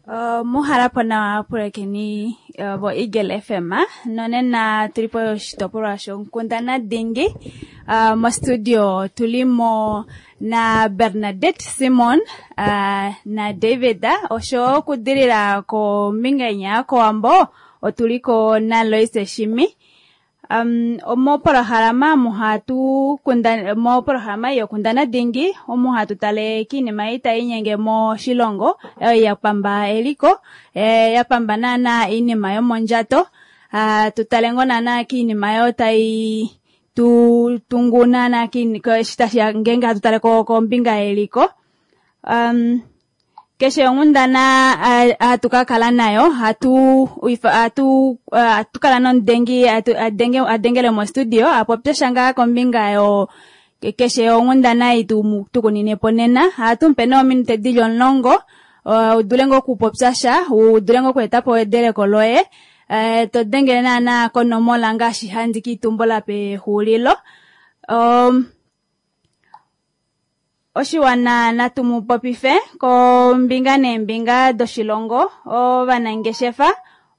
Muhala pona pulekeni bo Eagle FM nonena tulipo shitopolwa shonkundana dingi mo studio tulimo na Bernadette Simon na David osho kudirira ko minganya ko ambo otuliko na Loise Shimi omo poroharama muhatu kundana mo poroharama yo kundana dingi omuhatu tale kinima ita inyenge mo shilongo ya pamba eliko ya pamba na inima yo monjato tutalengo na kinima yo tai tunguna na kiniko shitashia ngenga tutale ko mbinga eliko keshe ngundana atukakala nayo atukala non dengi adengele mo studio apopeshanga kombinga yo keshe ngundana tukunine ponena atumpeno minute dijon longo udulengo kupopsasha udulengo kwetapo edele koloe to dengele na konomola ngashi handiki tumbola pe hulilo oshiwana natumu popife ko mbinga nembinga doshilongo vanangeshefa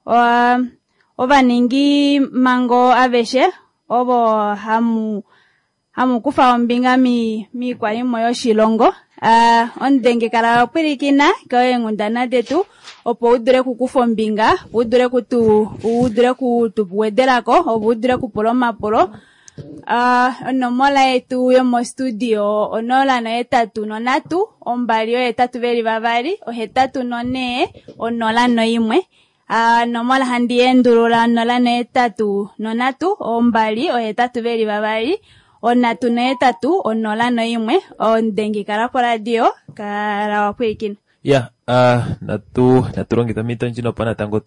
vaningi mango aveshe obo hamu kufa ombinga mi kwalimo yoshilongo ondenge kala opirikina ko engundana detu opo udure kukufa ombinga udure kutuwedelako opo udure kupula omapolo onomola yetu yo mo studio onola no etatu no natu ombali yo etatu veli vavali ohetatu no ne onola no imwe nomola handi endulula onola no etatu no natu ombali ohetatu veli vavali onatu no etatu onola no imwe ondengi kala po radio kala wakwikina naturongitha mitonjino pana tango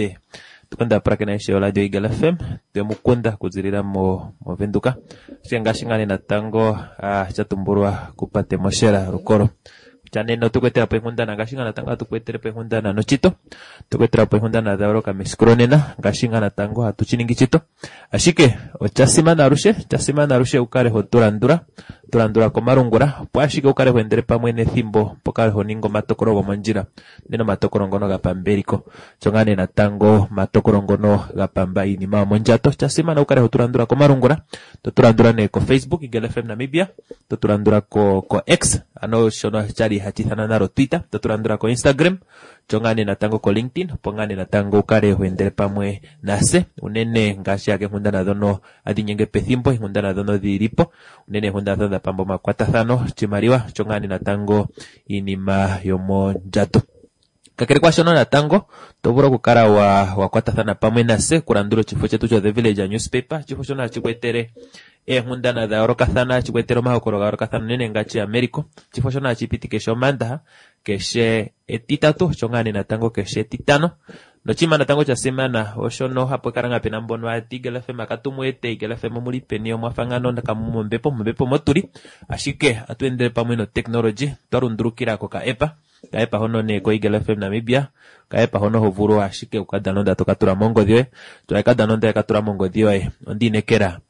tukunda prakena ishe radio Eagle FM temukunda kuzirira mo venduka shingashingane natango chatumburwa kupate moshera rukoro chaneno tukwetera pehundana ngashingana tanga tukwetera pehundana no chito tukwetera pehundana dauro kameskronena ngashingana tango atuchiningi chito ashike ochasimana rushe ukare hoturandura komarungura pwashike ukare huendere pamwe nethimbo pokare honingo matokoro gomonjira neno matokoro ngono gapamberiko chongane natango matokoro ngono gapamba inima monjato chasimana ukare hoturandura komarungura toturandura ne ko Facebook Eagle FM Namibia toturandura ko X ano shono chari hachithana naro Twitter toturandura ko Instagram chongane natango ko LinkedIn pongane natango ukare huendere pamwe nase unene ngashi yake hundana dono adinyenge pethimbo hundana dono diripo unene hundana dono pambo makwatathano chimariwa chongane natango inima yomo jato kakere kwa shono natango toburo kukara wa kwatathana pamwe nase kuranduro chifo chetu cho The Village newspaper chifo shono chikwetere hundana da orokathana chikwetero mahokoro ga orokathana nene ngachi Americo chifo shono chipitike shomanda keshe etitatu chongane natango keshe titano no chima natango cha semana oshono hapo karanga pena mbono ati Eagle FM akatumwete Eagle FM muri penio mwafangano ndakamumo mbepo moturi ashike atuendere pamwe no technology twarundurukira ko kaepa hono ne ko Eagle FM Namibia kaepa hono hovuru ashike ukadanoda tokatura mongo diwe toekadanoda yakatura mongo diwe ondinekera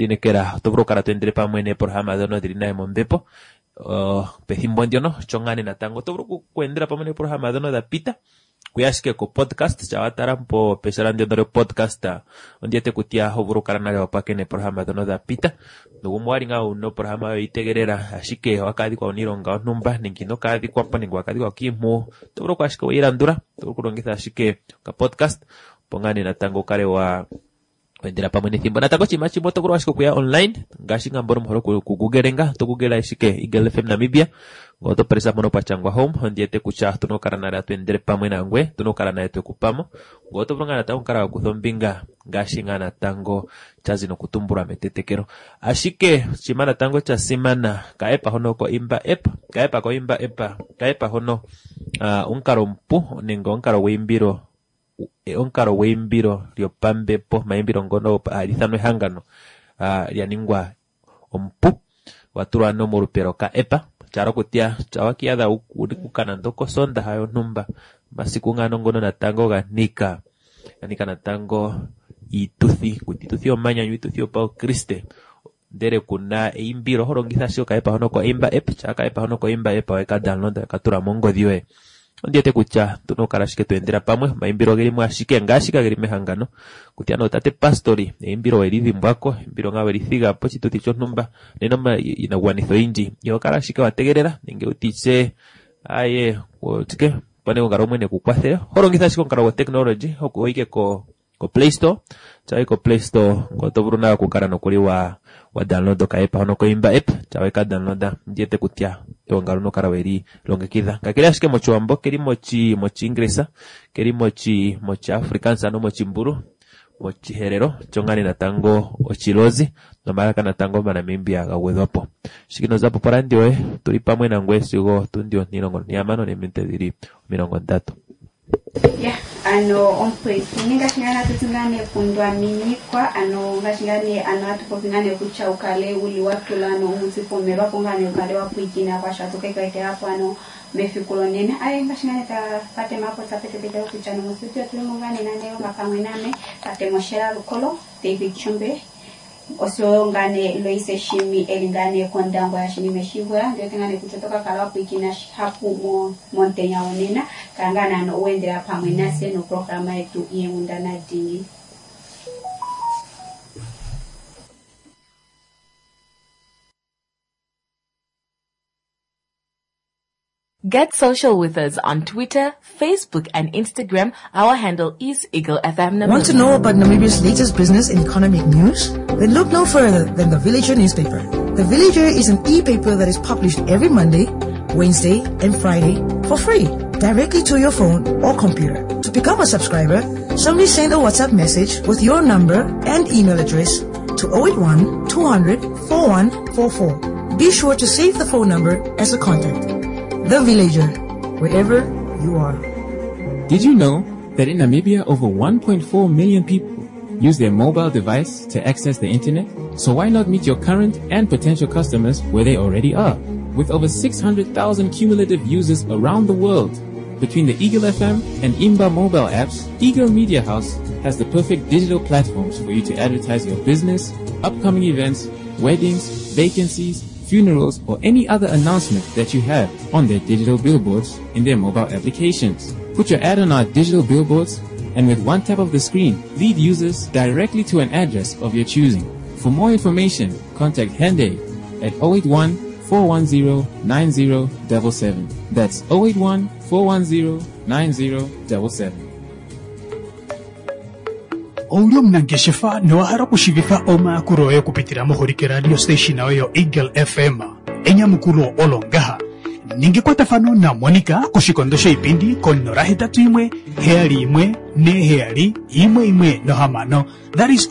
tobro kara tuendere pamwe ne programa dono dirina mbepo pethimbo ndiono chongane natango tobro kuendera pamwe ne programa dono da pita kuyashike ko podcast chawatara mpo pesarande dore podcast ondiete kutia hovuru karana wapakene programa dono da pita nugumwari nga uno programa itegerera ashike wakadi kwa unironga onumba ningino kadi kwa paningo wakadi kwa kimu tobro kwashike wirandura tobro kurongitha ashike ka podcast pongane natango kare wa wendera pamwe thimbo natango chimachi moto kuro ashike kuya online ngashinga mboro mhoro ku Google to Google ashike Eagle FM Namibia ngoto presa mono pachangwa home ondiete kucha tuno karana tuendere pamwe nangwe tuno karana yetu kupamo ngoto bronga natango kara kuthombinga ngashinga natango chazino kutumbura metetekero ashike chimana tango cha simana kaepa hono ko imba app kaepa hono unkaro mpu ningo unkaro wimbiro onkaro weimbiro lyopambe po maimbiro ngono alithanwe hangano lyaningwa ompu waturwa no morupero ka epa charo kutia chawakiada ukana ndoko sonda hayo numba masiku ngano ngono natango ganika natango ituthi omanya ituthi opa Kriste dere kuna imbiro horongitha sio kaepa hono ko imba app chaka epa hono ko imba app wa ka download ka tura mongo diwe ondiete kucha tunokarashike tuendera pamwe maimbiro geri mwashike ngashika geri mehangano kuti anotate pastori neimbiro eridhimbwako imbiro ngawe rithigapo chituti chontumba nenoma inagwanitho inji yokarashike wategerera nenge utiche aye wotike pane ungara umwene kukwathera horongitha shiko ngara wa technology oike ko Play Store chawe ko Play Store ngotoburuna kukara nokuri wa download ka app hono ko imba app chawe ka downloada ndiete kutia to ngara no kara weri longekidha kakira shike mochi wambo keri mochi ingresa keri mochi africans ano mochi mburu mochi herero chongani na tango ochilozi no maraka na tango bana mimbia gawedwapo shikino zapo parandio tuli pamwe na ngwesigo tundio nilongo nyamano ne mente diri milongo 3 ngashingana tutungane kundwa minikwa ngashingane atupopingane kucha ukale uli watulano umuzipomerwa pongane ukale wapuikina kwa shatuke kaite hapo mefikulonene ngashingane pate mapo tapete kucha no musitio tulungane naneyo makamwe name tate moshera lukolo David Chumbe osio ngane Loise Shimi elingane kondango ya shini meshigwa ndio tengane kutoka kalapu ikina hapu montenya onena kangana no uendera pamwe nase no programa yetu iyeundana dingi. Get social with us on Twitter, Facebook, and Instagram. Our handle is Eagle FM Namibia. Want to know about Namibia's latest business and economic news? Then look no further than The Villager newspaper. The Villager is an e-paper that is published every Monday, Wednesday, and Friday for free, directly to your phone or computer. To become a subscriber, simply send a WhatsApp message with your number and email address to 081 200 4144. Be sure to save the phone number as a contact. The Villager, wherever you are. Did you know that in Namibia over 1.4 million people use their mobile device to access the internet? So why not meet your current and potential customers where they already are? With over 600,000 cumulative users around the world, between the Eagle FM and Imba mobile apps, Eagle Media House has the perfect digital platforms for you to advertise your business, upcoming events, weddings, vacancies, funerals, or any other announcement that you have on their digital billboards in their mobile applications. Put your ad on our digital billboards, and with one tap of the screen, lead users directly to an address of your choosing. For more information, contact Hende at 081-410-9077. That's 081-410-9077. Oulio mnangeshefa noahara kushivifa oma kuroe kupitira mohorike radio station oyo Eagle FM enya mukuro olongaha ningekwata fano na Monica kushikondosha ipindi konora hetatu imwe heali imwe ne heali imwe no hamano. That is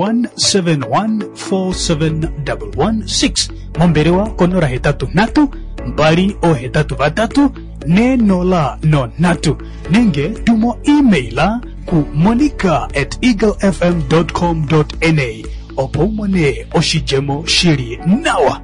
081-7147-116 momberewa konora hetatu natu mbali o hetatu vatatu ne nola no natu nenge tumo emaila ku monica@eaglefm.com.na opomone oshijemo shiri nawa.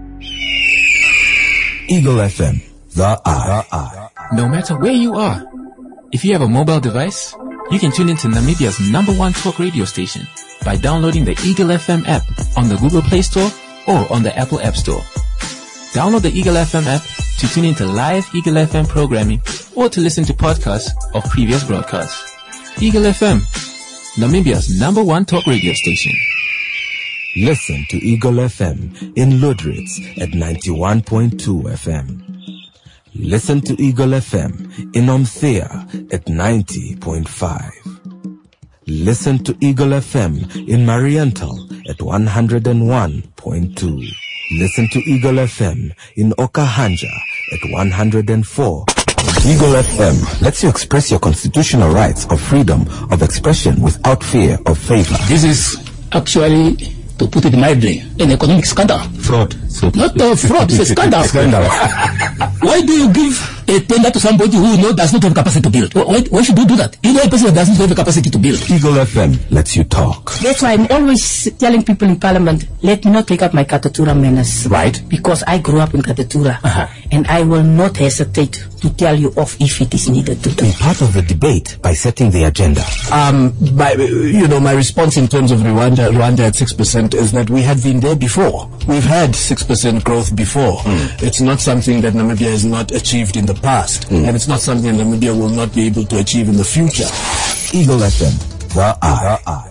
Eagle FM, the eye. No matter where you are, if you have a mobile device, you can tune into Namibia's #1 talk radio station by downloading the Eagle FM app on the Google Play Store or on the Apple App Store. Download the Eagle FM app to tune into live Eagle FM programming or to listen to podcasts of previous broadcasts. Eagle FM, Namibia's #1 talk radio station. Listen to Eagle FM in Lodritz at 91.2 FM. Listen to Eagle FM in Omthea at 90.5. Listen to Eagle FM in Mariental at 101.2. Listen to Eagle FM in Okahanja at 104. Eagle FM lets you express your constitutional rights of freedom of expression without fear of favor. This is actually, to put it mildly, an economic scandal. Fraud. Not fraud, it's a scandal. Why do you give a tender to somebody who does not have capacity to build? Why should you do that? You know a person that doesn't have the capacity to build. Eagle FM lets you talk. That's why I'm always telling people in Parliament, let me not take up my Katatura manners. Right. Because I grew up in Katatura. and I will not hesitate to tell you off if it is needed to do. Be part of the debate by setting the agenda. My response in terms of Rwanda at 6% is that we had been there before. We've had 6% growth before. It's not something that Namibia has not achieved in the past, and it's not something that Namibia will not be able to achieve in the future. Eagle FM, the eye.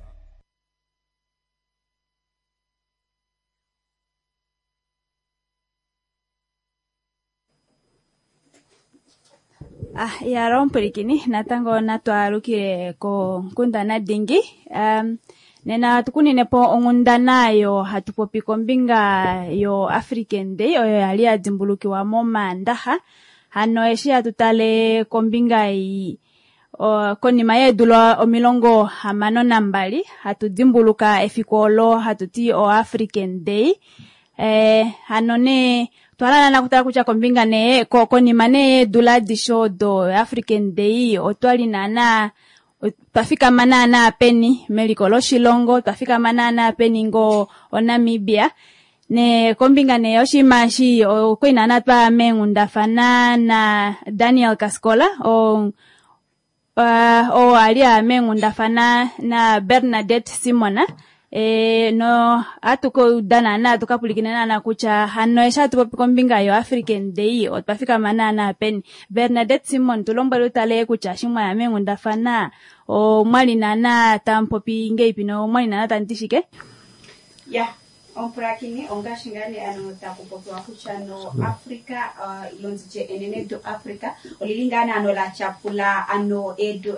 Ya rompirikini natango natwarukire ko kundana dingi nena tukunine po ongundana yo hatupopi kombinga yo African Day oyo yali adzimbulukiwa mo mandaha hano eshia tutale kombinga konima yedulo omilongo hamano nambali hatudzimbuluka efikolo hatuti o African Day hano ne twala na kutaka kucha kombinga ne konima ne dula dishodo African Day otwali nana tafika manana peni melikolo shilongo tafika manana peni ngo Namibia ne kombinga ne yoshimashi koina na twa mengunda fana na Daniel Kaskola alia mengunda fana na Bernadette Simona no atuko dana na tukapulikina na kucha hano esha tupopi kombinga yo African Day otafika manana peni Bernadette Simon tulomba lutale kucha shimwa ya mengunda fana mwali nana tampopi ngeipi no mwali nana tantishike Omprakini ongashingani takupopewa kuchano Africa ilonziche enenedo Africa olilingana la chapula edu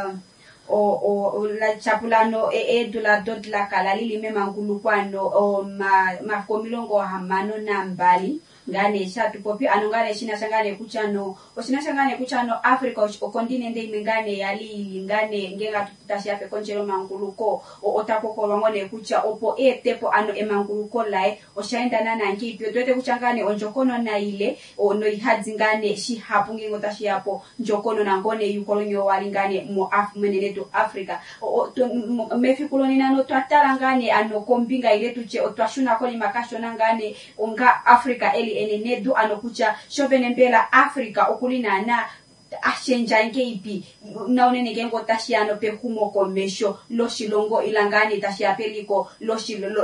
la chapulano edu la dodla kala lili memangulukwano makomilongo hamano nambali ngane shatu popi anongane shina shangane kuchano Africa o continent imengane yali ngane ngenga tutashape konjero manguluko otako ngone kucha opo tepo emanguluko lai oshaenda nana ngipi twete kuchangane onjokono na ile no ihadzingane shi hapungi ngotashi yapo njokono na ngone yukolonyo walingane mo meneleto Africa mefikuloni nano twatalangane kombinga ile tuche otwashuna koli makashona ngane onga Africa eli enenedu anokucha shobene mbela Africa okulina na ashenja ngeipi naonene gengo tashiano pe humo komesho lo shilongo ilangani tashiapeliko lo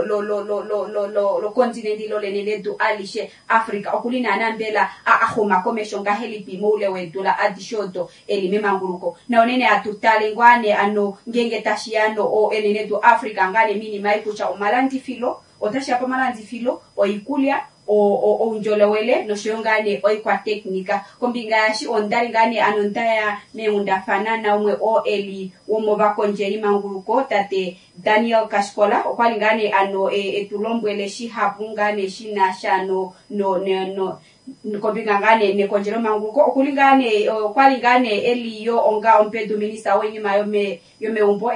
continent lo lenenedu alishe Africa okulina na mbela ahoma komesho ngahelipi mule wedula adishoto elimemanguluko naonene atutalengwane ngenge tashiano enenedu Africa ngane mini maikucha omalandi filo otashapa malandi filo oikulia unjolewele no shongane oikwa teknika kombinga shi ondari ngane anontaya meunda fanana umwe eli umoba konjeri manguluko tate Daniel Kaskola okwali ngane etulombwele shi hapungane shina shano no kombinga ngane ne konjero manguluko okulingane kwali ngane eli yo onga ompedo minister wenyima yome umbo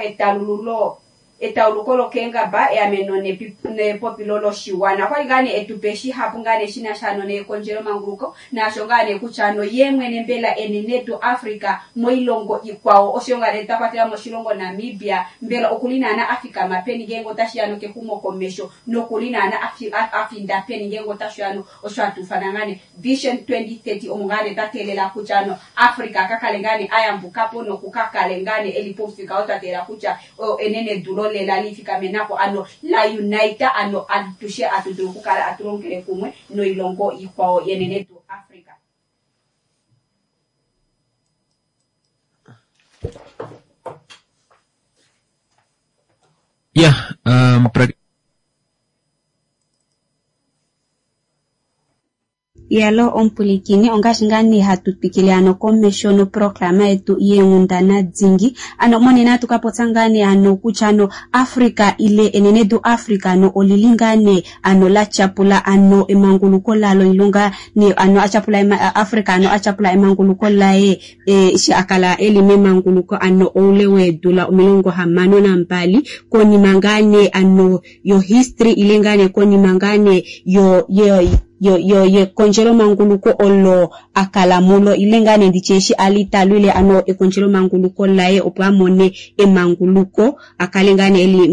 etaulukolo kenga ba ameno ne popilolo shiwana kwa ngane etupeshi hapungane shina shano ne konjero manguluko na shongane kuchano yemwe nembela eneneto Africa moilongo ikwao oshongane takwatira mo shilongo Namibia mbela okulina na Africa mapeni gengo tashiano ke kumo komesho no kulina na afinda peni gengo tashiano oshatu fanangane Vision 2030 omungane tatelela kuchano Africa kakalengane ayambukapo no kukakalengane elipofika otatela kucha enene dulo lela lifika menako la unite atushe atudukukala aturongere kumwe no ilongo ikwao yenene tu Africa. Yalo ompulikini ongashingani hatupikiliano komeshono proklama etu yengundana dzingi monena tukapotangane kuchano Africa ile enenedu Africa olilingane la chapula emanguluko lalo ilunga ni achapula Africa achapula emanguluko lae shi akala eli memanguluko olewe dula milongo hamano na mbali koni mangane yo history ilingane koni mangane yo konjero manguluko olo akalamulo ilengane ndicheshi alitalule konjero manguluko lae opamone emanguluko akalengane eli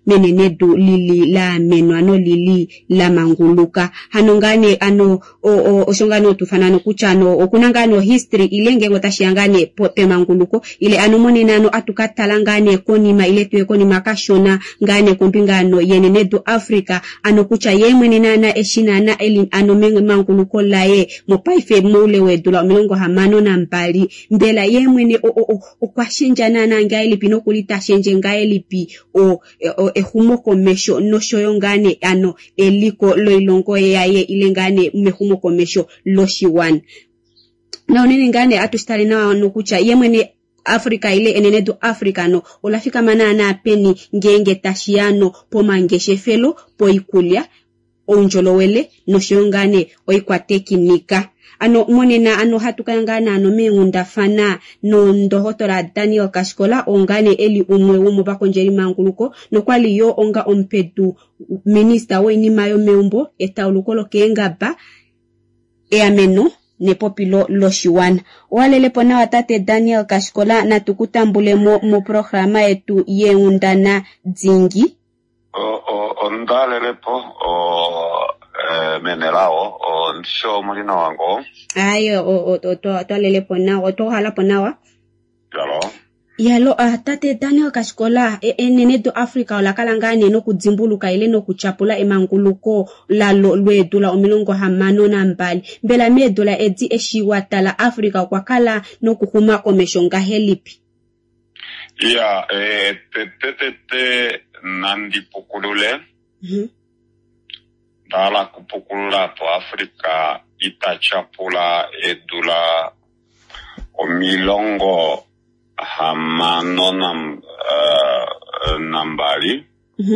menenedu lili la meno ano lili la manguluka hanongane ano oshongane otufanano kuchano okunangano history ilenge ngotashiangane pe manguluko ile anomonena ano atukatalangane konima ile tuwe konima kashona ngane kumbingano yenenedu Africa ano kucha yemwenenana eshinana eli ano manguluko lae mopaife mule wedula milongo hamano na mbali mbela yemwene okwashenjana nanga elipi nokulita shenje nga elipi ehumo komesho noshoyo ngane ano eliko loilongo yaye ile ngane mehumo komesho loshiwan na onene ngane atustali na nokucha yemwene Africa ile enenedu Africa no olafika manana apeni ngenge tashiano pomangeshe felo poikulia onjolowele noshongane oikwatekinika ano monena ano hatukangana ano meungundafana no ndohotora Daniel Kashikola ongane eli umwe womo bakonjeri manguluko no kwali yo onga ompedu minister weni mayo meumbo etaulukolo kengaba eameno ne popilo loshiwana walele pona watate Daniel Kashikola na tukutambule mo programa yetu yeundana dzingi ondalelepo menelao nsho mulina wango ayo to pona to hala ponawa yalo tate Daniel Kashikola enenedu Africa olakalangane no kudzimbuluka ile no kuchapula emanguluko lalo lwedula omilongo hamano na mbali mbela medula edi eshiwatala Africa kwakala no kuhuma komeshonga helipi tete nandi pukulule dala kupukulula po Africa itachapula edula omilongo hamano nambali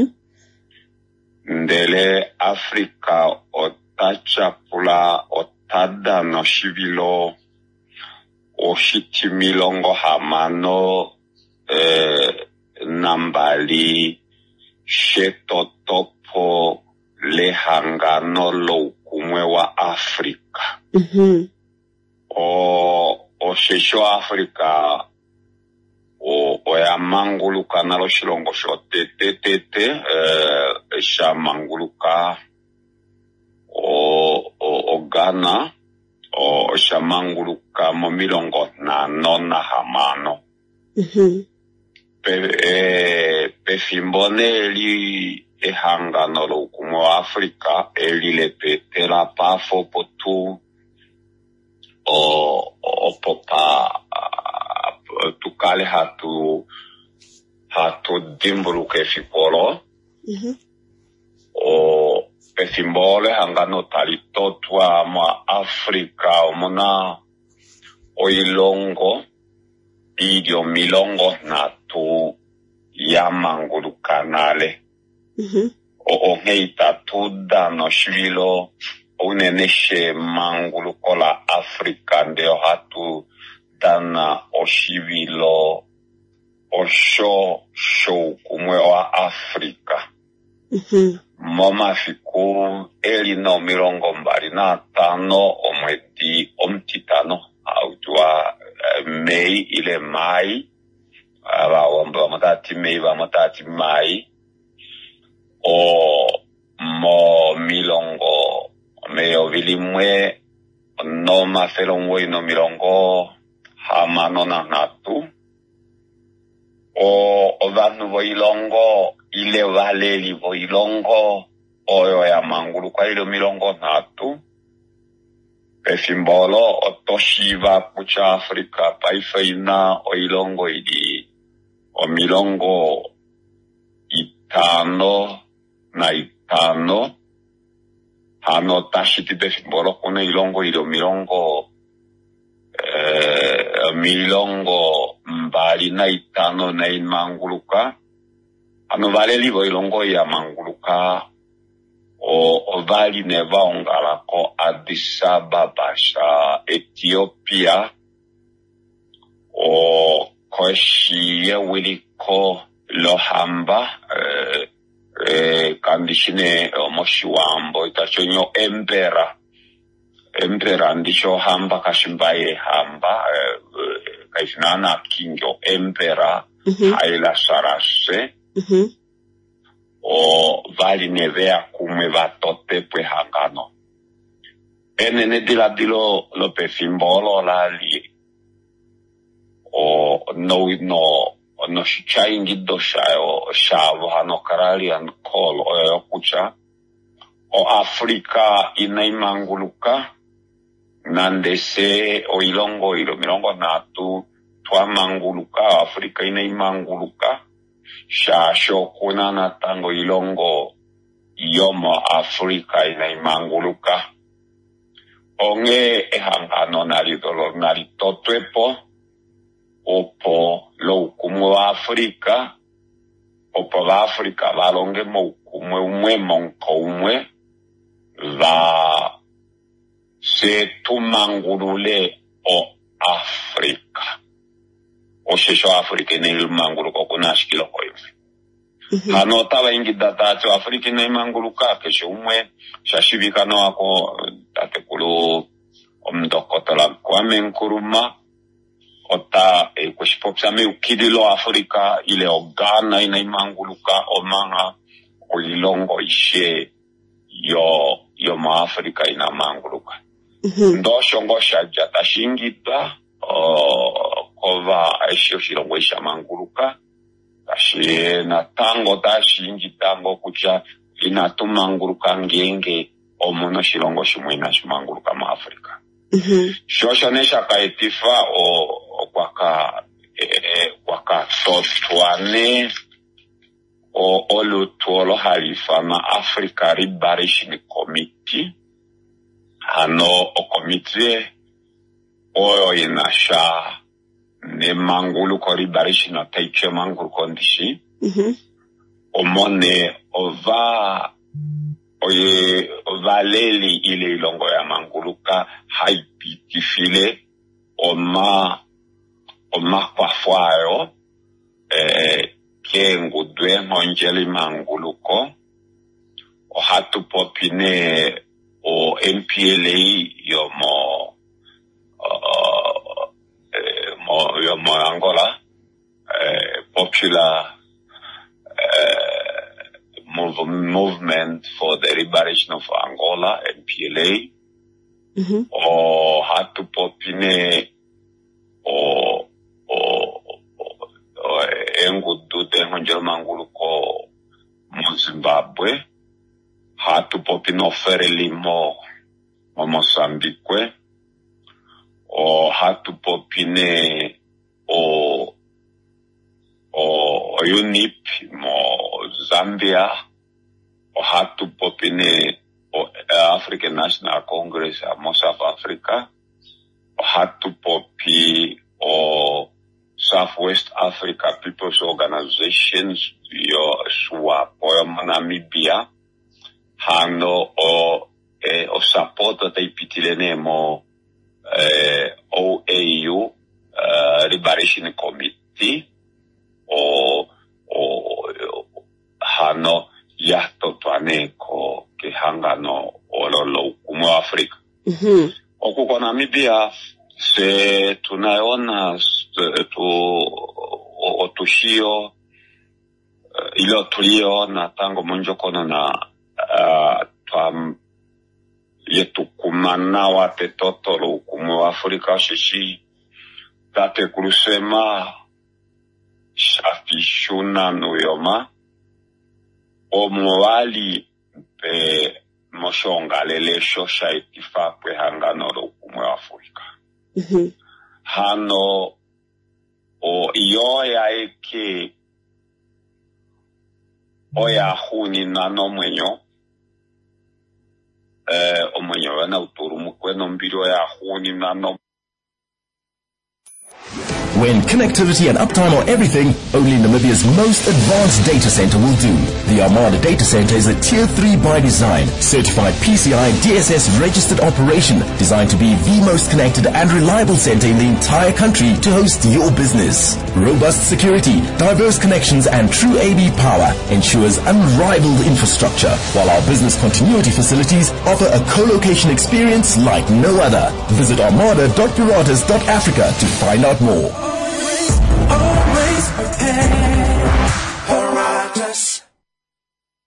ndele Africa otachapula otada no shivilo oshiti milongo hamano nambali shetotopo lehangano loukumwe wa Africa shesho Africa oyamanguluka nalo shilongo shote shamanguluka Ghana shamanguluka mo milongo na hamano pefimbone li ehangano loukumwe wa Africa elilepetela pafo potu opopa tukale hatu dimbuluke fipolo pesimbole hangano talitotwa mwa Africa omona oilongo idio milongo natu yamangulukanale ongeita tuda no shilo uneneshe mangulukola Africa ndeo hatu dana oshivilo osho kumwe wa Africa moma fiku eli no milongo mbali na tano omwedi omtitano autwa Mei ile Mai abawomba matati Mei ba matati Mai mo milongo meyo vilimwe no mafelongwe no milongo hamano na natu vanu voilongo ile valeli voilongo oyo ya mangulu kwa ile milongo natu pefimbolo otoshiva kucha Africa paifaina oilongo ili omilongo itano na itano hano tashiti pefimbolo kune ilongo ili milongo mbali na itano na imanguluka ano valeli voilongo ya manguluka o vali neva ongalako Addis Ababa sha Ethiopia o koshi ye wiliko lohamba kandishine moshiwambo itachonyo Empera ndisho hamba kashimbaye hamba kaishinana kingo Empera haila sarase o vali nevea kumwe vatote pwe hangano. Enene dila dilo lo pe fimbolo la li o no shicha ingido shayo shavo hano karali an kol o yokucha o Afrika inaimanguluka nandese o ilongo milongo natu twa manguluka Afrika inaimanguluka sha shokuna na tango ilongo yomo Afrika inaimanguluka onge ehangano nalitotwepo opo lo ukumu wa Afrika opo wa Afrika valonge mo ukumwe umwe monko umwe va se tumangulule o Afrika o shesho Afrika ine manguluko kuna shikiloko yufi hano tava ingi datacho Afrika ine manguluka kesho umwe shashivika no ako tatekulu omdokotola Kwame Nkrumah ota kushipopsa me ukidilo Afrika ile ogana ina imanguluka omanga kulilongo ishe yo ma Afrika ina manguluka ndo shongo shaja tashingita kova aisho shilongo isha manguluka tashi na tango tashingita ngo kucha ina tumanguluka ngenge omuno shilongo shimwina shimanguluka ma Afrika shosho nesha kaitifa o kwaka totwane o olutuolo halifa na Africa Liberation Committee hano o committee oyo inasha ne mangulu ko liberation o taiche mangulu kondishi omone ova oye valeli ile ilongo ya manguluka haipitifile oma kwa fwayo ke ngudwe monjeli manguluko o hatu popine o MPLA yomo Angola popular movement for the liberation of Angola, MPLA o hatu popine o engudu de honjel manguluko mu Zimbabwe hatu popine ofere limo mo Mozambique o hatu popine o UNIP mo Zambia o hatu popine o African National Congress mo South Africa o hatu popi o Southwest Africa People's Organizations yo SWAP o Namibia hano o support ta ipitilene mo OAU Liberation Committee o hano yato twaneko ke hangano ololo ukumu Afrika okuko Namibia se tunaona otushio ilo tulio na tango monjokono na twam yetu kumana wate totolo ukumu Afrika shishi tate kurusema shafishuna nuyoma omuwali pe moshonga lele shosha itifa kwe hangano lo ukumu Afrika hano o yoya eke oya huni nano mwenyo omwenyo wana uturumu kweno mbiro ya huni nano. When connectivity and uptime are everything, only Namibia's most advanced data center will do. The Armada Data Center is a Tier 3 by design, certified PCI DSS registered operation, designed to be the most connected and reliable center in the entire country to host your business. Robust security, diverse connections, and true AB power ensures unrivaled infrastructure, while our business continuity facilities offer a co-location experience like no other. Visit armada.piratas.africa to find out more. Always prepare. Piratas.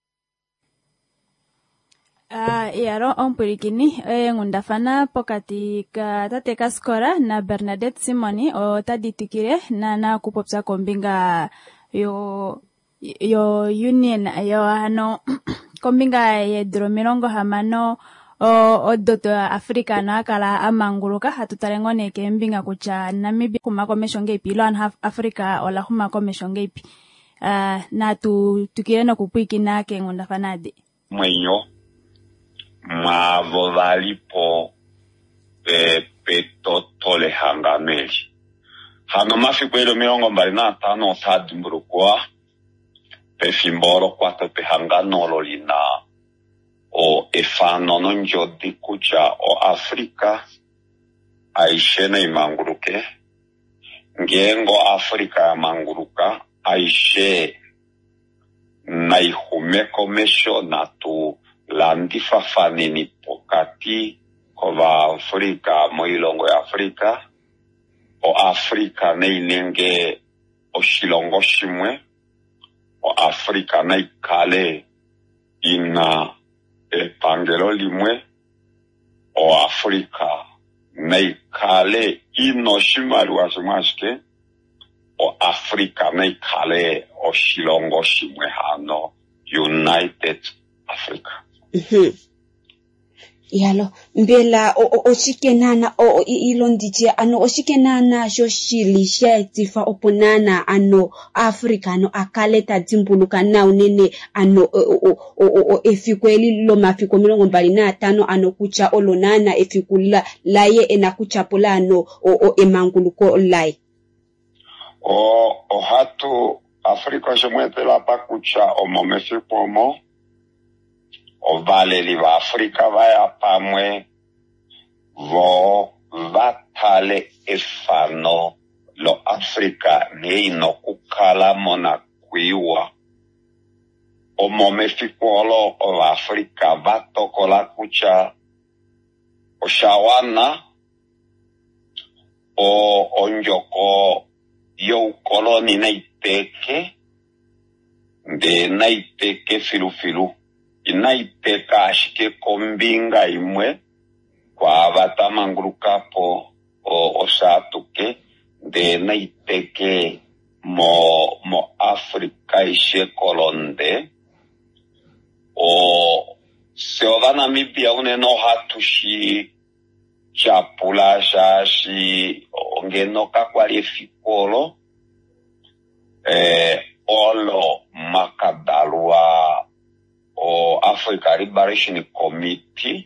iaro ompurikini ngundafana pokati ka tate Kaskora na Bernadette Simoni o taditikire na kupopsa kombinga yo union yo ano kombinga ye dromirongo hamano o doto Afrika na kala amanguluka hatutarengone kembinga kucha Namibia kuma komeshonge ipilo an half Afrika ola kuma komeshonge ipi na tukireno kupwikina ke ngundafanade mwenyo mavodalipo petotole hangameli hano mafikwelo miongo mbali na tano tadimburukwa pefimboro kwata pehanganolo lina o efano nonjodi kucha o Afrika aishena imanguruke ngengo Afrika ya manguruka aishe na ihumeko mesho na tu landifa fanini pokati kova Afrika moilongo ya Afrika o Afrika na inenge o shilongo shimwe o Afrika na ikale ina epangelo limwe o Afrika na ikale ino shimari wa shimashke o Afrika na ikale o shilongo shimwe hano United Africa. Yalo mbela oshikenana ilondije ano oshikenana shoshili shetifa oponana ano Africa no akaleta dzimbuluka na unene ano efikweli lo mafiko 25 ano kucha olonana efikula laye enakuchapola ano emanguluko lai o hatu Afrika shemwete la pakucha o momefipomo o vale liva Afrika vaya pamwe vo vatale efano lo Afrika neino kukala mona kuiwa o momefikolo o Afrika vatokola kucha o shawana o onjoko yo koloni naiteke de naiteke filu inaiteka ashike kombinga imwe kwa vatamangurukapo o satuke de naiteke mo Afrika ishe kolonde o seova Namibia uneno hatushi chapula shashi ongeno kakwali fikolo olo makadalwa o Africa Liberation Committee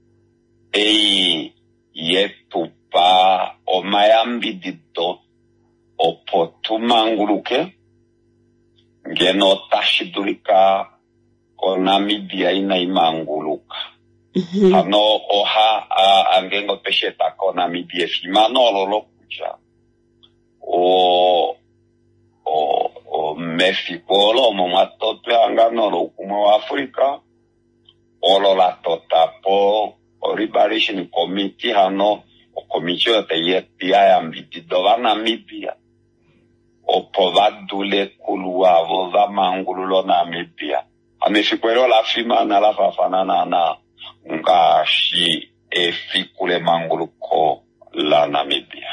yetupa o mayambi dito o potumanguruke ngeno tashidulika o Namibia ina imanguluka ano oha angengo pesheta ko Namibia fimano lolo kucha o Mexico mo matope angano lo kumo Afrika olo la totapo o Liberation Committee hano o commission te yetia ambiti do Namibia o povadule kulua voza mangululo Namibia Mexico la fima na la fafana na ngashi efikule manguluko la Namibia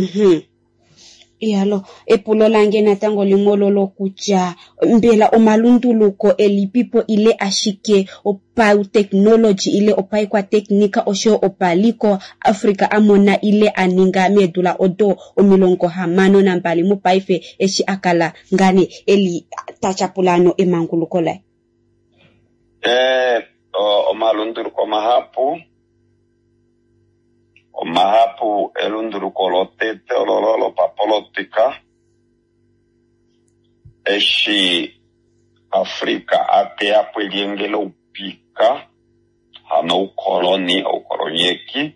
Yalo epulo lange na tango lingololo kucha mbela omalunduluko elipipo ile ashike opau technology ile opai kwa teknika osho opaliko Afrika amona ile aninga medula odo omilongo hamano na mbali mupaife eshi akala ngane eli tachapulano emanguluko la omalunduluko mahapu elunduruko lotete ololo papolotika eshi Afrika ate apweliengelo upika hano ukolonieki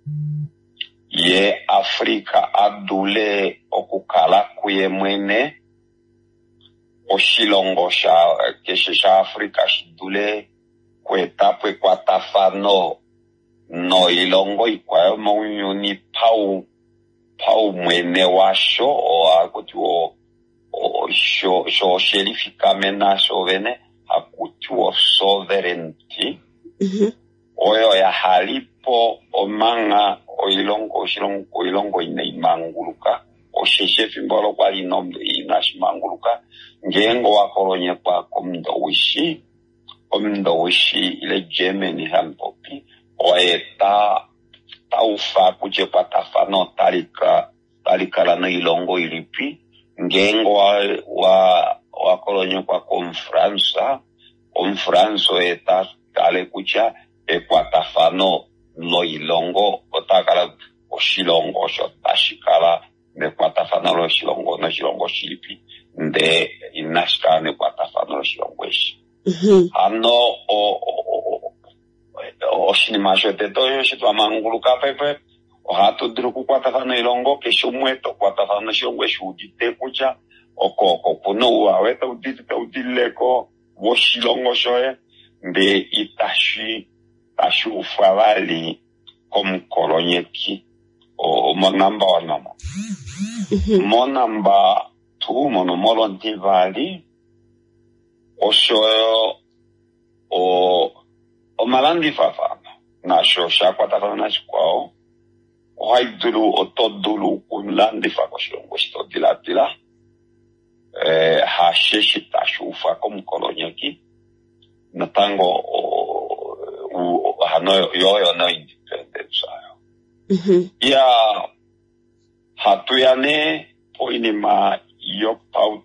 ye Afrika adule okukala kuye mwene oshilongo sha Afrika shidule kwetapwe kwa tafano no ilongo ikwayo maunyoni pau mwene washo o akuti o sherifika mena shovene akuti o sovereignty oyo ya halipo omanga oilongo ine imanguluka osheshe fimbolo kwa linombe inashimanguluka ngengo wakolonye kwa omndowishi ile Germany hampopi oeta taufa kuche kwa tafano talikala na ilongo ilipi ngengo wakolonye kwa Konfransa oeta kale kucha kwa tafano no ilongo otakala oshilongo shotashikala ne kwa tafano lo shilongo no shilongo shilipi nde inashikala ne kwa tafano lo shilongo ishi ano oshinimasho teto shitwa manguluka pepe ohatu druku kwa tafano ilongo keshumweto kwa tafano shilongo shudite kucha okoko kuno uaweta udileko woshilongo shoye mbe itashi ufavali komkolonyeki mo number 1 mo number 2 mono molontivali oshoyo o malandi fafana nasho shakwa tafana shikwao haidulu otodulu kunlandi fakoshongo shitodilatila hasheshi tashufa komkolonyeki natango hano yoyo no independence ayo ya hatu yane poinima yo pau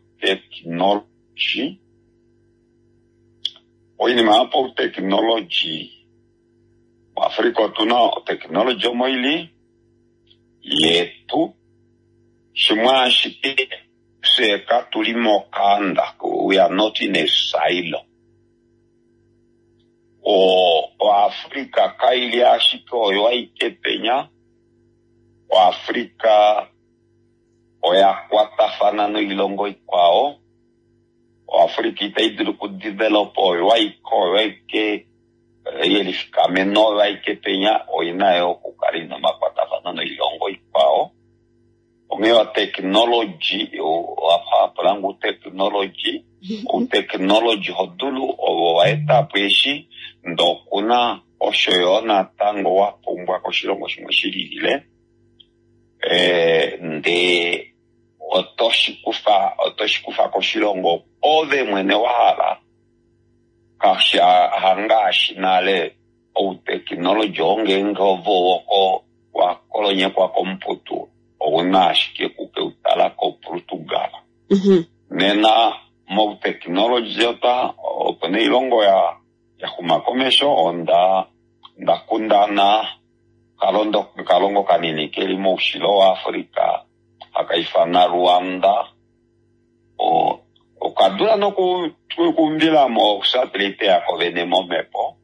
technology Afrika tuna technology moili yetu shimwa shite seka tulimo kanda we are not in a silo o Afrika kaili ashiko yo aikepenya o Afrika o ya kwatafana no ilongo ikwao o Afrika itaidulu kudevelop o waike yelifika meno waikepenya o inayo kukarina makwatafana no ilongo ikwao ongewa technology o apa plangu technology o technology hodulu o waeta peshi ndokuna oshoyona tango wapumbwa koshilongo shimwishilile nde otoshikufa koshilongo ove mwene wahala kasha hangashi nale o technology ongengovo wako wakolonye kwa komputu onashike kuke utalako Portugal nena mo technology yota opene ilongo ya kumakomesho onda ndakundana kalongo kanini kelimo ushilo wa Afrika akaifana Rwanda okadula no kumbila mo satellite yako venemo mepo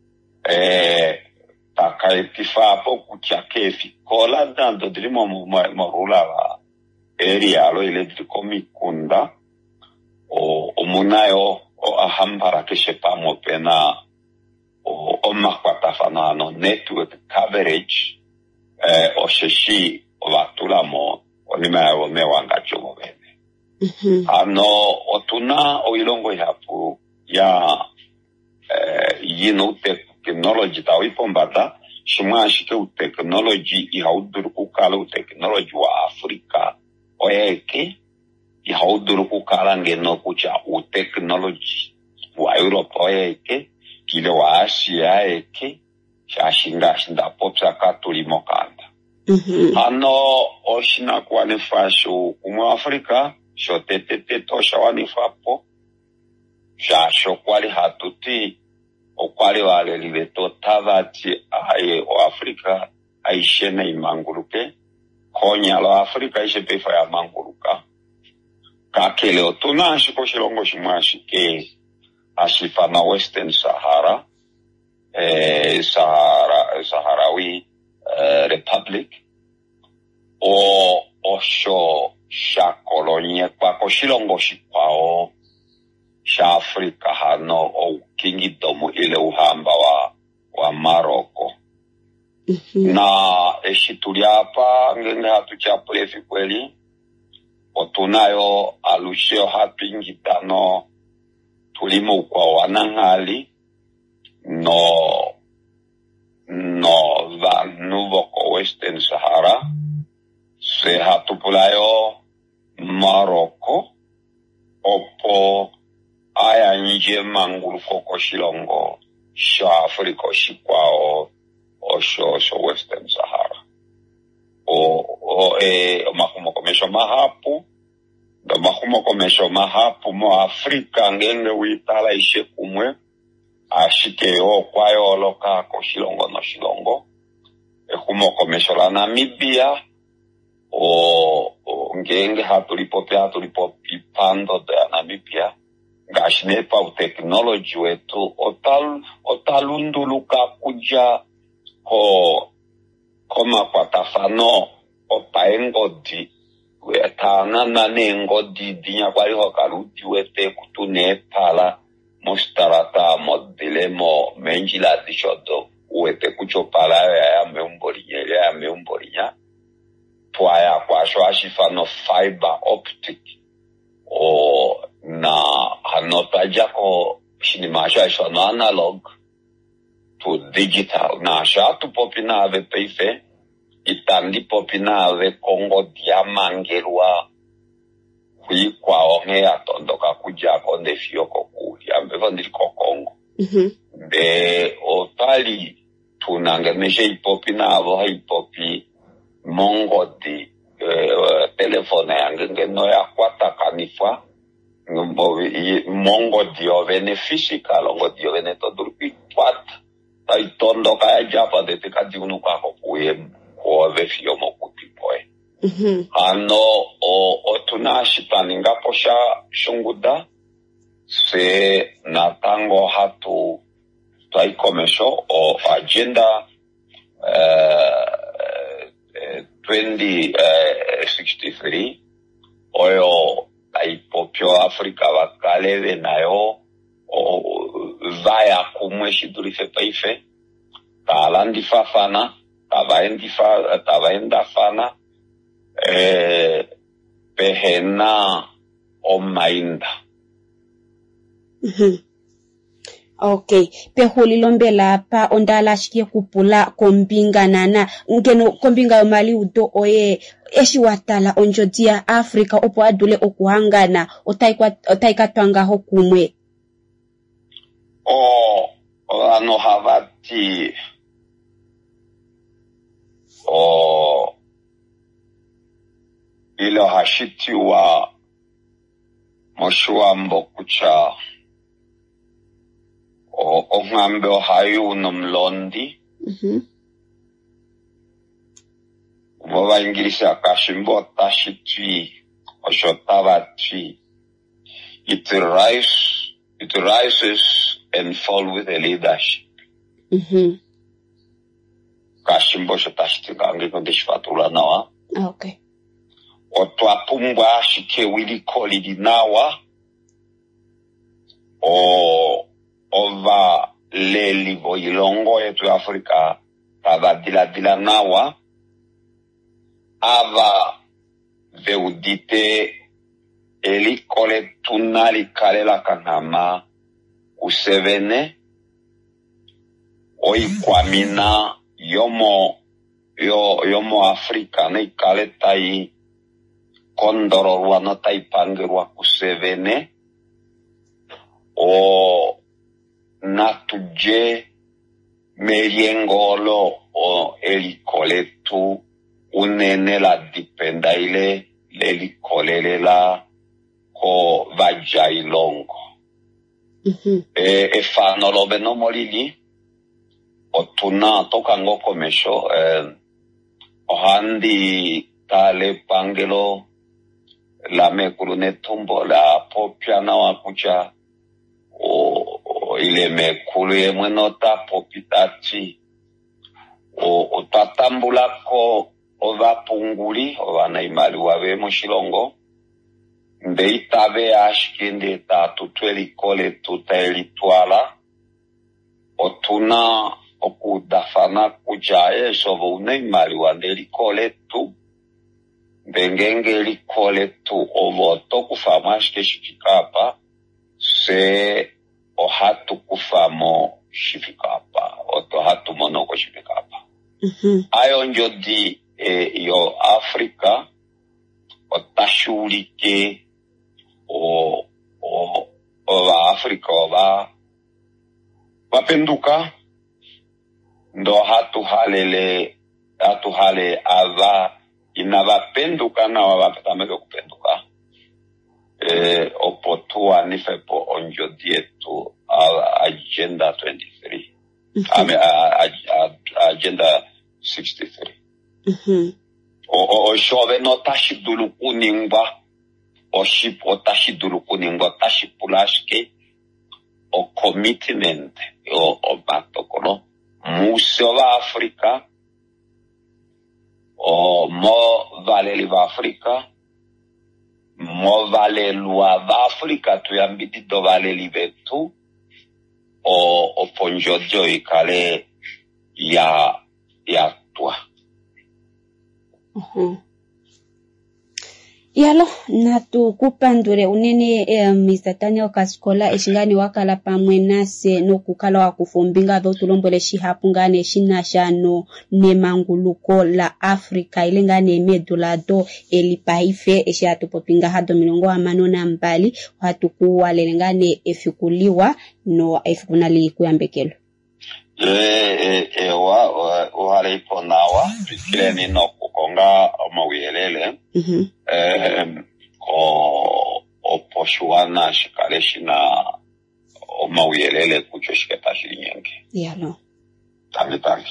takaitifa po kuchake fikola dando dilimo morula la area lo ile dikomikunda omunayo ahambara keshepa mopena omakwatafana no network coverage osheshi ovatulamo onimayo mewanga chomo bene ano otuna oilongo yapu ya yino technology tawipombata shimashike technology ihauduru kukala technology wa Afrika oyeke ihauduru kukala ngeno kucha technology wa Europe oyeke kile wa Asia eke shashinda popsa katulimo kanda ano oshina kwane fasho kumwa Afrika shotete tosha wanifapo shasho kwali hatuti okwali wale liveto tavati aye o Afrika aishene imanguruke konya lo Afrika ishe pefa ya manguruka kakele otuna ashiko shilongo shimashike ashifana Western Sahara Saharawi Republic osho shakolonye kwa koshilongo shikwao sha Afrika hano o kingidomu ile uhamba wa Maroko na eshituliapa ngenge hatuchapulefi kweli otunayo alusheo hapingitano tulimo kwa wanangali no tuje mangulu koko shilongo sha Afrika shikwao osho Western Sahara. Mahumo komesho mahapu da mahumo komesho mahapu mo Afrika ngenge witala ishe kumwe ashike kwayo oloka ko shilongo no shilongo humo komesho la Namibia ngenge hatulipo pando da Namibia ngashinepa uteknoloji wetu otalunduluka kuja koma kwa tafano opaengodi wetana nanengodi dinya kwali hokaruti wete kutune pala mustarata modelemo menjila dishodo wete kuchopala ya meumbolinya twaya kwa shifano fiber optic na hanota jako shinimasha shono analog to digital na shatu popina ave peife itandi popina ave Kongo diamangerwa kwa onge atondoka kuja konde fioko kuli ambevo ndiko Kongo be otali tunangemeshe ipopina avo hipopi mongo di telefone yange no ya kwata kanifwa mongo dio vene physical ongo dio vene todurpi kwata taitondo kaya japa de te kadiunu kako kuye ko vefio mokuti poe ano o tunashi paninga posha shunguda se natango hatu taikomesho o agenda 2063 oyo aipopyo Afrika wakaleve nayo vaya kumwe shidurife paife talandi fafana tavaenda fana pehena omainda Okay, pehulilombela pa ondala shikie kupula kombinga nana ngeno kombinga mali udo oye eshiwatala onjodia Afrika opo adule okuhangana otaikatwanga hokumwe ano havati ilo hashiti wa moshuambo kucha ongambe ohayu nomlondi Mova English akashimbo tashitwi oshotavatwi it rises and fall with the leadership. Kashimbo shotashitwi kange konde shifatula nawa. Okay. Otwapumbwa shike wili kolidi nawa ova leli boilongo yetu Afrika tabadila nawa ava veudite elikole tunali kalela kanama usevene oikwamina yomo Afrika ne ikale tai kondororwa no tai pangirwa kusevene natuje meriengolo elikoletu unene la dipenda ile lelikolele ko vajailongo. Efano lobe no molili otuna toka ngoko mesho ohandi tale pangelo la mekulune tumbo la popiana wakucha ile mekulu yemwenota popitati otatambulako ovapunguli ovana imali wave moshilongo ndeitave ashikende tatutweli kole tutaelitwala otuna okudafana kuja eshovo une imali wandeli kole tu mbengenge likole tu ovoto kufama ashike shikikapa se ohatu kufamo shifikapa oto hatu monoko shifikapa ayo njodi yo Afrika otashulike ova Afrika ova wapenduka ndo hatuhale ava inavapenduka na wavatameke kupenduka opotua nifepo onjo dietu agenda 23 agenda 63 o shove no tashidulu kuningwa o ship o tashidulu kuningwa tashipulashke o commitment o batokolo museo va Afrika o mo valeli va Afrika mo valelua va Afrika tuyambidi do valeli vetu o ponjojo ikale ya tua. Yalo natukupandure unene Mr. Daniel Kasikola eshingani wakala pamwe nase nokukala wakufumbinga votulombola shihapungane shinashano nemanguluko la Afrika ilengane medulado elipaife eshatupopinga hado milongo amanona mbali hatukuwa lelengane efikuliwa no efikunali kuyambekelo. Wale ipo nawa kile nino kukonga mawiyelele oposhuana shikaleshi na mawiyelele kucho shiketa shilinyengi yalo tangi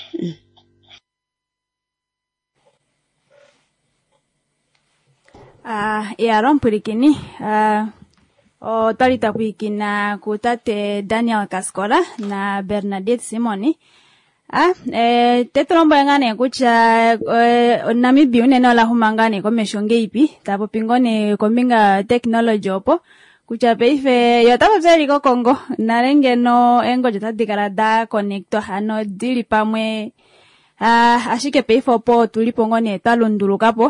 yaro mpurikini o tarita kuikina kutate Daniel Kasikola na Bernadette Simoni tetrombo ngane kucha Namibia uneno la humangane komeshonge ipi tapo pingone kominga technology opo kucha peife yotapa zeri ko Kongo narenge no engo jotadikara da connecto hano dili pamwe ashike peife opo tulipongone talundulukapo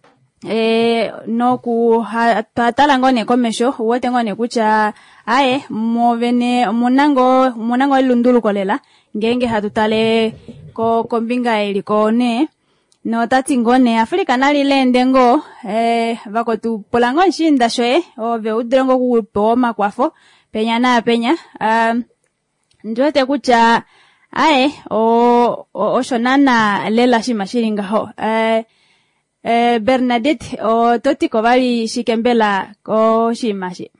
no ku hatala ngone komesho wote ngone kucha aye movene munango ilundulu kolela ngenge hatutale ko kombinga iliko ne no tati ngone Afrika nali lendengo vako tu polango nshinda shoe ove udrengo kupoma kwafo penya na penya njote kucha aye o shonana lela shimashiringa ho Bernadette o toti ko bali shikembela ko shimashi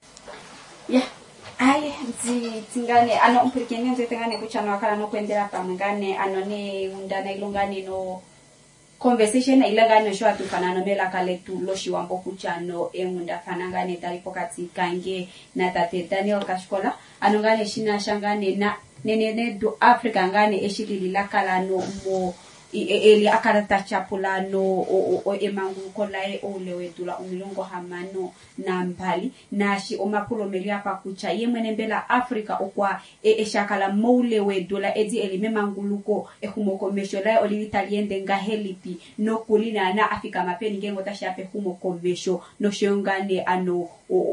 Ai tingane ano mpirikeni nze tengane kuchano akala no kwendera pamngane ano ne undana ilungane no conversation ilangane sho atufanano mela kale tu loshi wambo kuchano emunda fanangane talipo kange na tate Daniel Kasikola anongane shina shangane na nene do Africa ngane eshilili lakala no mo eli akarata chapulano o emangu kolae olewe dula umilongo hamano na mbali nashi omakulo melia pa kucha yemwene mbela Afrika okwa eshakala moulewe dula edi elimemanguluko ehumoko meshola oli italiende ngahelipi no kulina na Afrika mapeni ngengo tashape humoko mesho no shongane ano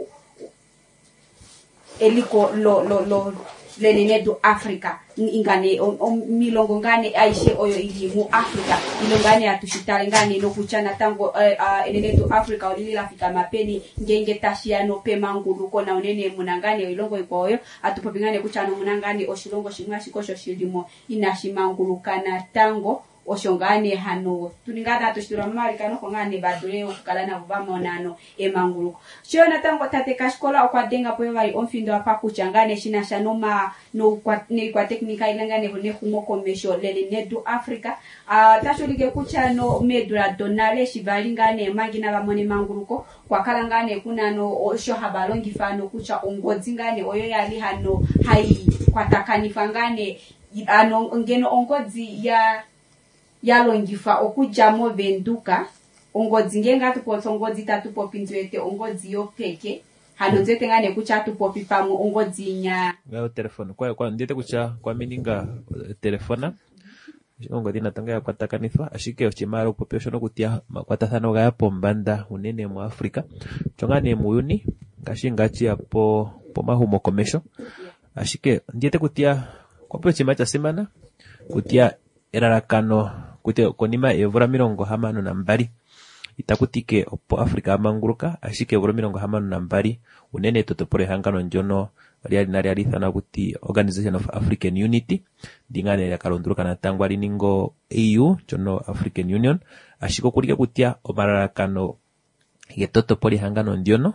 eliko lo lenene do Afrika ingane milongo ngane aishe oyo ilimu Afrika ilongane atushitale ngane no kuchana tango lenene do Afrika olili Afrika mapeni ngenge tashiano pemangulu kona onene munangane ilongo ikoyo atupopingane kuchana munangane oshilongo shimwa shikosho shilimo inashimangulu kana tango oshongane hano tuningana tushtura mali kano kongane badure okukalana buvamonano emangulu shiona tango tate Kasikola okwadenga poyo bali onfindo apa kuchangane shina shanoma no kwa teknika ilangane hone humoko mesho lele nedu Afrika tasholike kuchano medura donale shibalingane magina bamone manguluko kwa kalangane kunano osho habalongi fano kucha ongodzingane oyo yali hano hai kwa takanifangane ano ngeno ongodzi yalongifa okujamo venduka ongodzi ngenga tupotsongodzi tatupopinzwete ongodzi yopeke hano zete ngane kucha tupopi pamwe ongodzi nya ngao telefone kwa ndete kucha kwa mininga telefona ongodzi natanga kwa takanithwa ashike ochimara upopesho no kutia makwatathano ga pombanda unene mu Afrika chongane muyuni ngachi apo pomahumo komesho ashike ndete kutia kwa pochima cha semana kutia erarakano kute konima evura mirongo hamano na mbali itakutike opo Afrika amanguruka ashike buro 52 unene totopore hangano njono lyali thana kuti Organization of African Unity dingane yakalonduruka natango ali ningo EU jono African Union ashiko kulike kutia omararakano getotopore hangano ndiono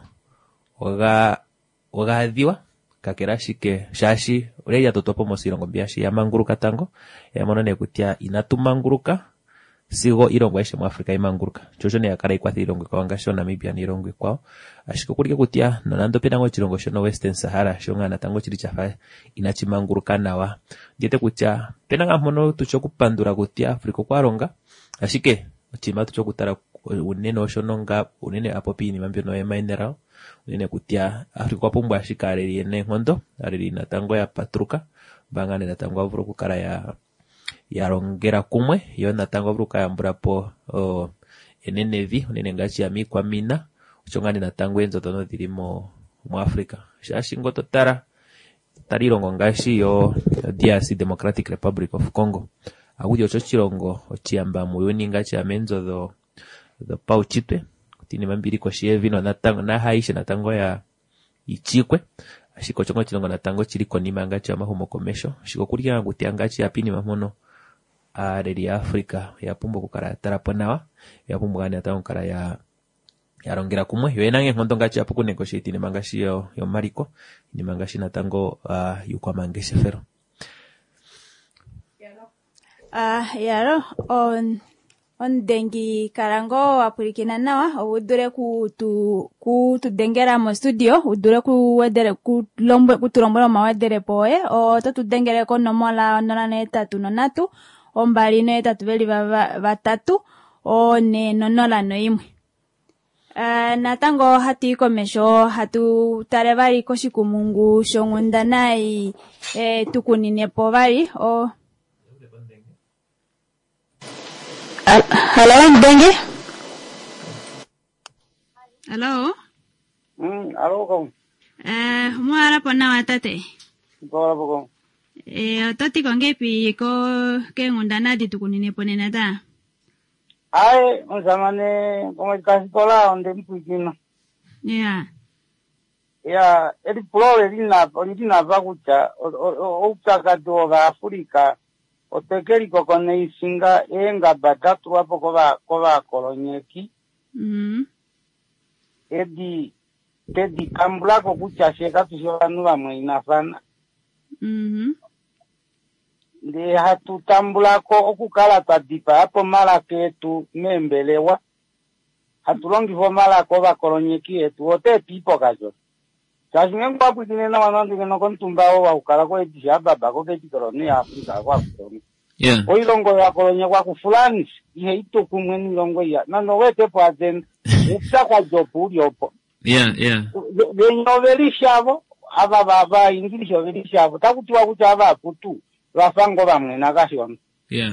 oga adhiwa kakera shike shashi uleya totopo mosirongo biashi ya manguruka tango ya monone kutia inatumanguruka sigo irongo eshe mu Afrika imanguruka chocho ne yakara ikwathi irongo kwa ngasho Namibia ni irongo kwao ashiko kulike kutia nonando penango chirongo shono Western Sahara shongana tango chiri chafa inachimanguruka nawa ndete kutia penanga mono tuchokupandura kutia Afrika kwaronga ashike chima tuchokutara unene oshononga unene apopini mambio no emainera unene kutia Afrika kwa pumbu ashika areli ene ngondo areli natango ya patruka bangane natango avuro kukara ya rongera kumwe yo natango avruka ya mburapo enenevi unene ngachi ya mikwa mina uchongani natango enzo tono dirimo mu Afrika shashi ngoto tarirongo ngashi yo DRC Democratic Republic of Congo akuti ocho chirongo ochiamba muyuni ngachi amenzo do pauchitwe kuti mambiri ko shievino natango na haisha natango ya ichikwe ashiko chongo chirongo natango chiriko nima ngachi amahumo komesho shiko kulya nguti angachi apini mamono areli Afrika ya pumbo kukara taraponawa ya pumbo gani natango kara ya rongera kumwe yo enange ngondo ngachi apo ku negotiate ni mangashi yo mariko ni mangashi natango yuko mangeshe fero yaro on dengi karango apurikina nawa udure ku dengera mo studio udure ku wedere ku lombo kuturombolo mawadere poe o to dengere ko nomola nona tatu nonatu ombali ne tatu beli batatu o ne nonola no imwe natango hati komesho hatu tarevari koshikumungu shongunda nai tukunine povali o Hello, Dengue. Hello. Hello, kong. Muara pona watate. Bora pokong. Tati kongepi ko ke ngundana di tukunine ponena ta. Ai, unsamane kong kasi tola onde mpukina. Yeah. Ya, edi plore dina vakucha o utaka ga Afrika. Otekeri kokone isinga enga batatu wapo kova kolonyeki. Edi kambula kukucha sheka tushoranula mwe inafana. Ndi hatu tambula ko okukala tadipa hapo mala ketu membelewa. Hatu longi fo mala kova kolonyeki etu ote pipo kajo. Chashingengu wapu itinena wanondi keno kontumbao wa ukala kwa eti shababa kwa eti koloni Afrika kwa kutoni. Yeah. Oilongo ya kolonya kwa kufulani ihe ito kumweni longo ya nano wete po agenda upsa kwa jopu uliopo. Yeah. Venyovelishavo ava baba ingilisho velishavo takutiwa kucha ava putu wafango vamwe nakashona. Yeah.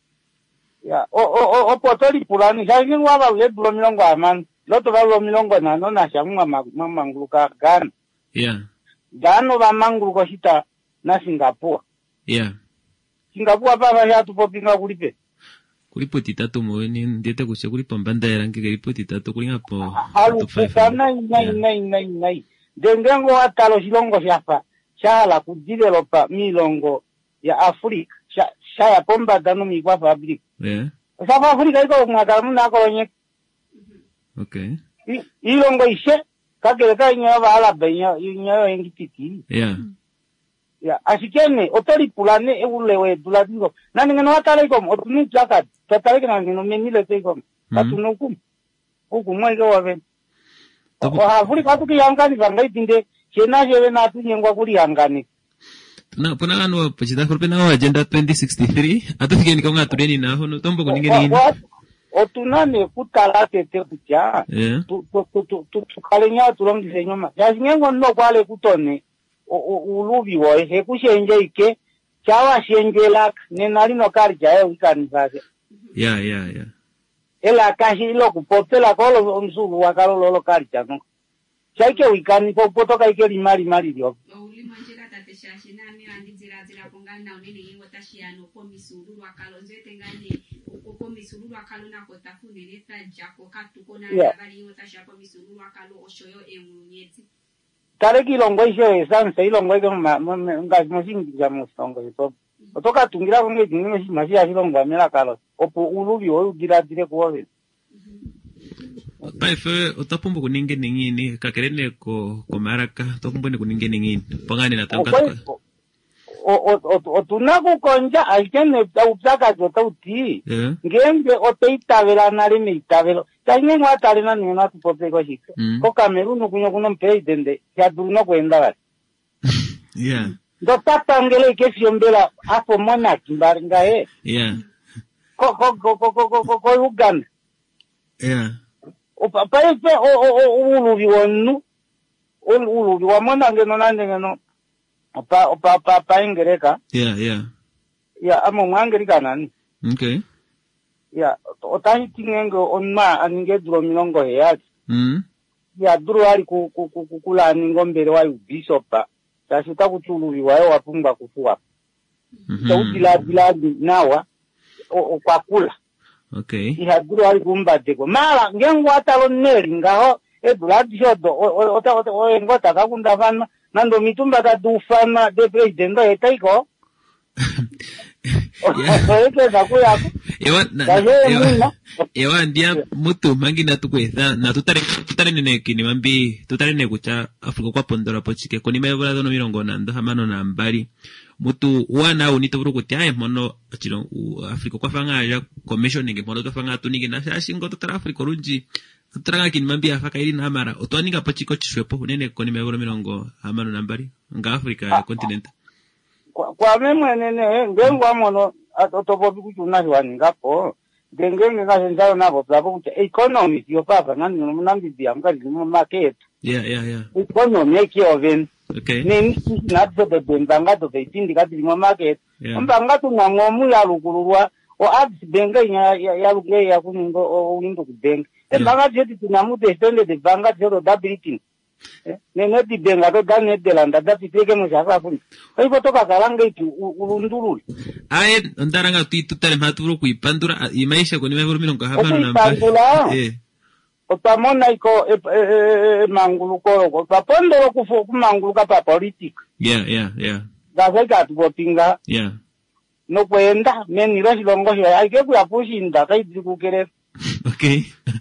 Opotoli pulani shashingu wava ulebulo milongo amani loto valo milongo nano na shamuma manguluka Ghana. Yeah. Ghana va manguluko shita na Singapore. Yeah. Singapore papa ya tupopinga kulipe. Kulipo titatu mweni ndete kushe kulipo mbanda ya rangi kulipo titatu kulinga po. Halu kukana inai. Dengengo watalo shilongo shafa. Shala kujidelopa milongo ya Afrika. Shaya pomba dano migwa fabrika. Yeah. Safa Afrika iko mwakalamu na kolonye. Okay. Ilongo ishe. Kakeleka inyawa alabe inyawa yengi titi. Yeah. Ya asikene otori pulane eulewe duladingo nani ngeno watale kom otuni plaka tatale kana ngeno menile te kom katunukum ukumwe go wabe o afuri katu ki yangani vangai tinde chena jeve na tu nyengwa kuli yangani na pona ano pachita propena agenda 2063 atafike ni konga tureni na hono tombo kuningeni otunane kutala tete kucha tu kalenya tulongi senyoma yasingengo no kwale kutone ulubi wo hekushenje ike chawa shenjela nenali no karja e ukanifase yeah ela kashi lo kupotela kolo msulu wakalo lo karja no chaike wikani potoka ike limali dio ulimanjira tateshashi nami andizira pongana unene yengo tashiano ko misulu wakalo nzete ngani ukoko japo misululu akalo na kotafu neneta jako katukona bali yota japo misululu akalo oshoyo emunyeti tare kilongo isho esanse ilongo ike ngazimusingi ya musongo ito otoka tungira kunge jinime mashi ya kilongo amela kalo opo ulubi oyu dire kuove Paife otapumbu kuninge ningini kakerene ko maraka topumbone kuninge ningini pongani na tanka otunako konja aikene upsaka jota uti ngenge oteitavela nali meitavelo taine ngwatale na nina tupopeko shika ko Cameroon kunyo kuno president ya duno kwenda bali yeah ndo tatangele ke fiombela hapo mona kimbaringa yeah ko Uganda yeah paife ulubi wonu ulubi wa mona ngeno nandengeno pa Ingereka ya amo mwangerika nani okay ya otahi tingengo onma aninge duro milongo heati ya duro ali kula ningo mbele wa bisopa tashuta kutulubi wae wapumba kufuwa bila nawa kwa kula okay ya duro ali kumbadeko mala ngengo atalo neli ngaho blood shot o ngota kakunda fana nando mitumba ta dufana de president etaiko ewa ndia mutu mangi na tukweza na tutare nene kini mambi tutare ne kucha Afrika kwa pondora pochike koni mebula dono mirongo nando hamano na mbali mutu wana unito buru kutia mono chiro Afrika kwa fanga ya commission nge mono to fanga tunige na shingo tutara Afrika runji tutara kini mambi afaka ili na mara otwaninga pochiko chiswepo nene koni mebula mirongo hamano na mbali nga Afrika continent kwa meme nene ngengwa mono atopo bikuchuna hiwaningapo ngenge ngasenjalo nabo plabo kuti economy yo papa ngani nomnambi biamkali mu market yeah economy ekioven okay nini natso de banga to beitindi kati mu market mbanga tu nangomu ya lukulwa o abs benga ya luge ya kuningo ulindo kubenga mbanga jeti tunamude stende de banga zero dability nene di benga to dane de landa dati teke mo shaka funi ipo toka kalanga itu ulundurul ae ndaranga tutare maturu kuipandura imaisha koni meburu mirongo hamano na mbali otamona iko mangulu ko papondoro kufu kumangulu ka politique yeah gaza tupopinga no kwenda meni rashi longo ya ike kuyapushinda kaidikukere okay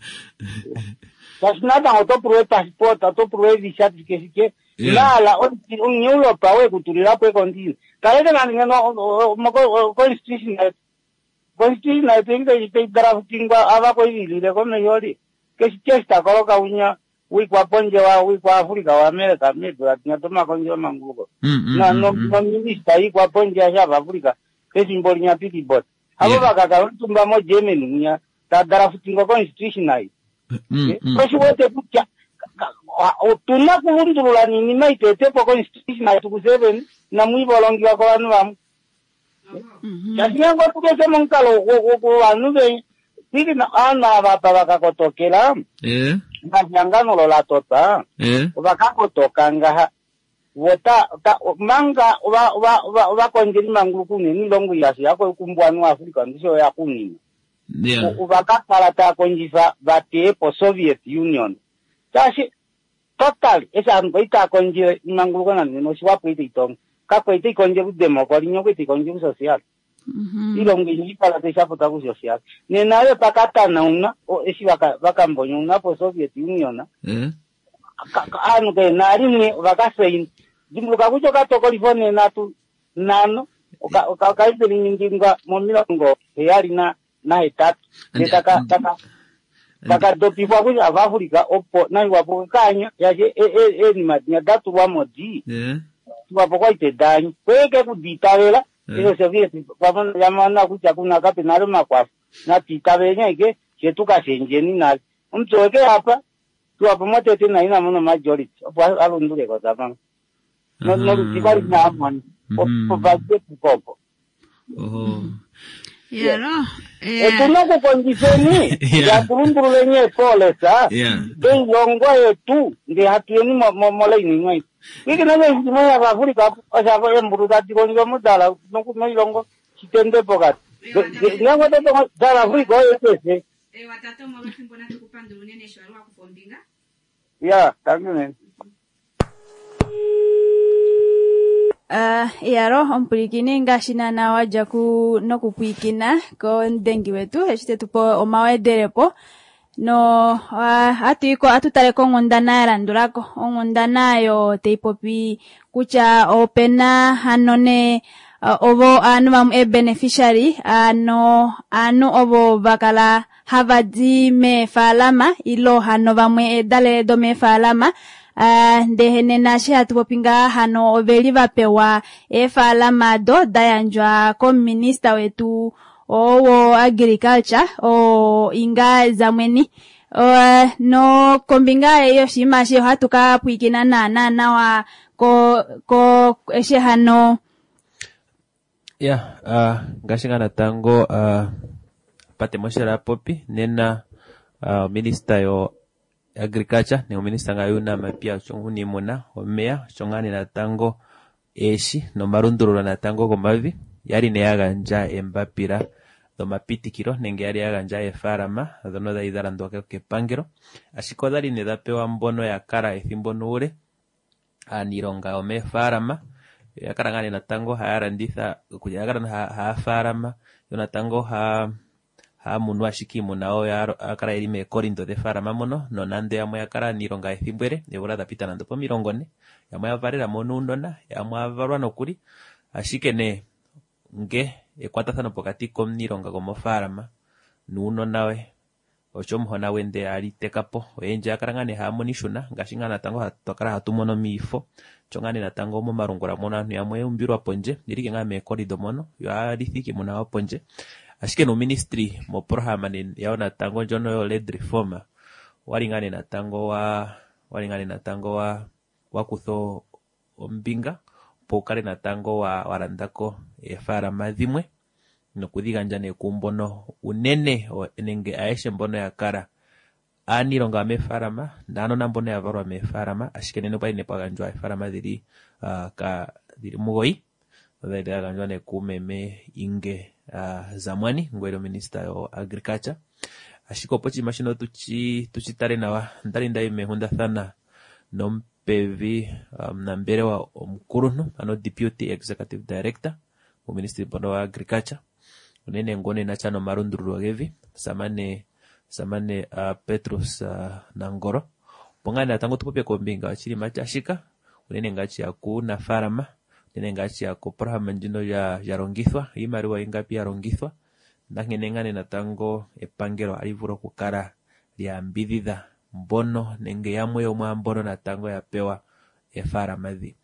Kasnata otopruwe passport otopruwe visa tikesike nala unyulo pawe kutulira pwe kontini kalete ngano mako constitution I think they draftingwa abako ilile kono yori kesichesta koloka unya wikwa ponje wa wikwa Afrika wa America medwa tinatoma konjo manguko na no minister ikwa ponje ya Afrika kesimboli nya pitibot abo bakaka tumba mo Germany nya draftingwa constitution ai Koshi wote kucha otuna kulundulula nini maitete po constitution atu 7 na mwibolongi wako wanu wamu Yasinya kwa tukese mungkalo wanu be Tiki na ana wapa kotokela Nganyangano lola tota Wakakotoka ngaha Wota manga wakonjiri mangulukuni nilongu yasi yako ukumbuanu Afrika ndisho ya kunini ubakakala ta konjifa bate po Soviet Union tashi total esa ngoita konje mangulukana no siwapo itong kako ite konje budemo ko linyo ite konje social ilongo ni pala te sapo ta social ne nawe pakata na una o esi bakambonyo na po Soviet Union anu ke nari ni bakasein jimluka kucho kato California natu nano kaipeli nyinginga momilongo yali na etatu taka dopi kwa kuja Afrika opo na iwapo kanya yaje ni madnya datu wa modi iwapo kwa ite danyi kweke kuditawela iyo Soviet kwa yamana kuja kuna kape nalo makwafu na titawenya ike chetuka senjeni na mtoke hapa tuwapo mote tena ina mono majority opo alundule kwa sabanga no lukibali na amani opo vazde kukopo tunako kondiseni ya kurunduru lenye pole sa den yongo yetu nge hatueni mola iningwai wiki nawe hizimo ya Afrika osako emburu kati konjo mudala no ilongo chitende pokati Ndiyango toto South Africa oyese. Watato mwarufi mbona tukupanda unene shwarua kufombinga? Yeah, tangune. Yaro ompulikini ngashina na waja ku no kupuikina ko ndengi wetu eshite tupo omawederepo no atuiko atutale ko ngundana yarandulako ongundana yo teipopi kucha opena hanone ovo anu mam beneficiary anu ovo bakala havadi me falama ilo hano vamwe dale do me falama ndehene nashi hatupopinga hano oveli vapewa falama do dayanjwa ko minister wetu owo agriculture o inga zamweni no kombinga eyo shima shi hatuka puikina na wa ko eshe hano gashinga na tango pate moshera popi nena minister yo agriculture ne minister ngayuna mapia chonguni mona omea chongani na tango eshi no marunduro na tango komavi yari ne yaganja embapira do mapitikiro nenge yari yaganja efarama dono da idarando ke pangero ashiko dali ne dapewa mbono ya kara ethimbo nure anironga ome farama yakarangane na tango hayaranditha kujagarana ha farama yona tango ha munwa shikimu nao ya akara elime korindo de farama mono no nande amwe akara nironga ethimbwere nebura dapita nando po mirongone yamwe avarera mono undona yamwe avarwa nokuri ashikene nge ekwatathano pokati komnironga como farama nuno nawe ochomhona wende ali tekapo oyenje akarangane ha monishuna ngashingana tango hatokara hatumono mifo chongane na tango mo marungura mono anu yamwe umbirwa ponje nirike ngame korido mono yo alithiki mona wa ponje ashike no ministry mo programa ni yaona tango njono yo led reformer walingane na tango wa kutho ombinga pokale na tango warandako farama dhimwe no kudiganja ne kumbono unene nenge aeshe mbono ya kara anironga me farama nano na mbono ya varwa me farama ashike neno pa ine paganjwa farama diri mugoi zaidi aganjwa ne kumeme inge zamwani ngwero minister yo agriculture ashiko pochi mashino tuchitare nawa ndari ndai mehunda thana nompevi na mbere wa omkurunu ano deputy executive director mu ministry bono wa agriculture unene ngone na chano marunduru gevi samane Petrus Nangoro pongana tango tupopia kombinga achiri machashika unene ngachi yakuna farama unene ngachi yako programa njino ya rongithwa imariwa ingapi ya rongithwa nangene na tango epangero alivuro kukara lya mbidhidha mbono nenge yamwe yomwa mbono na tango yapewa farama dhi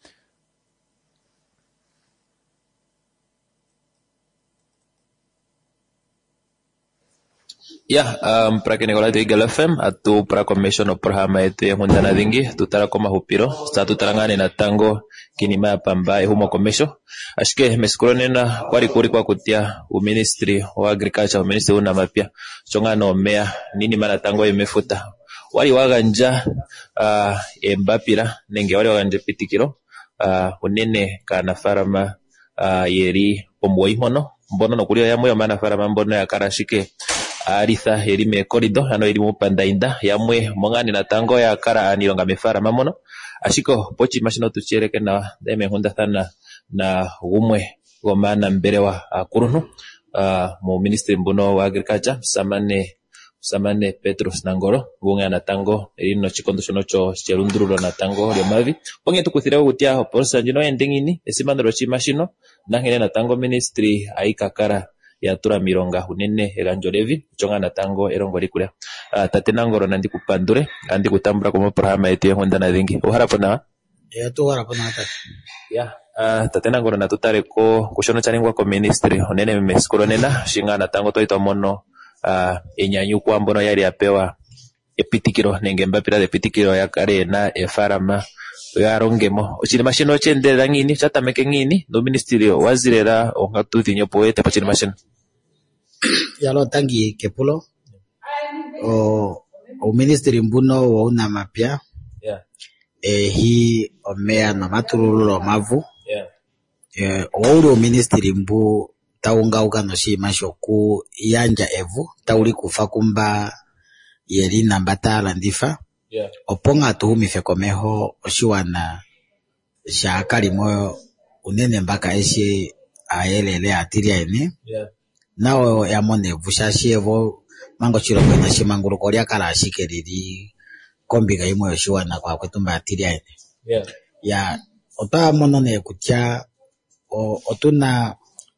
para que Nicolás de Eagle FM atu para commission o programa ete hundana dingi tutara koma hupiro statu tarangane na tango kinima pamba humo commission ashike meskuronena kwari kwa kutia u ministry wa agriculture ministry una mapia chongano mea nini mana tango imefuta wali waganja embapira nenge wali waganja pitikiro unene kana farama yeri omwoi hono mbono no kulia yamwe mana farama mbono ya karashike aritha herime korido ano irimu pandainda yamwe mongani na tango ya kara anironga mefara mamono ashiko pochi mashino tuchereke na deme honda thana na umwe gomana mbere wa kurunu mu ministry mbuno wa agriculture samane Petrus Nangoro gunga na tango erino chikondo chonocho cherundrulo na tango le mavi ponge tukuthira utia porsa njino endengini esimandro chi mashino nangene na tango ministry aikakara ya tura mironga unene eganjolevi chonga na tango erongo likula tate Nangoro nandi kupandure andi kutambura como programa ete honda na dingi uharapona ya tu harapona tati ya tate Nangoro na tutare ko kushono chaningwa ko ministry unene meskuro nena shinga na tango toito mono enyanyu kwa mbono yari apewa epitikiro nenge mbapira de pitikiro ya kare na efarama yarongemo ochini mashino chendera ngini chatameke ngini no ministry wazirera ongatuthi nyopo ete pachini mashino yalo tangi kepulo o ministry mbuno wa una mapya hi omea na matululo mavu o ministry mbu taungauka no shima shoku yanja evu tauli kufa kumba yeli namba talandifa oponga tuhumife komeho oshiwana sha kalimo unene mbaka eshe ayelele atiria ene nao yamone vushashi evo mango chilongo na shimanguluko lya kala ashike lili kombiga imwe yoshiwana kwa kwetumba atiria ene ya ota monone kutya otuna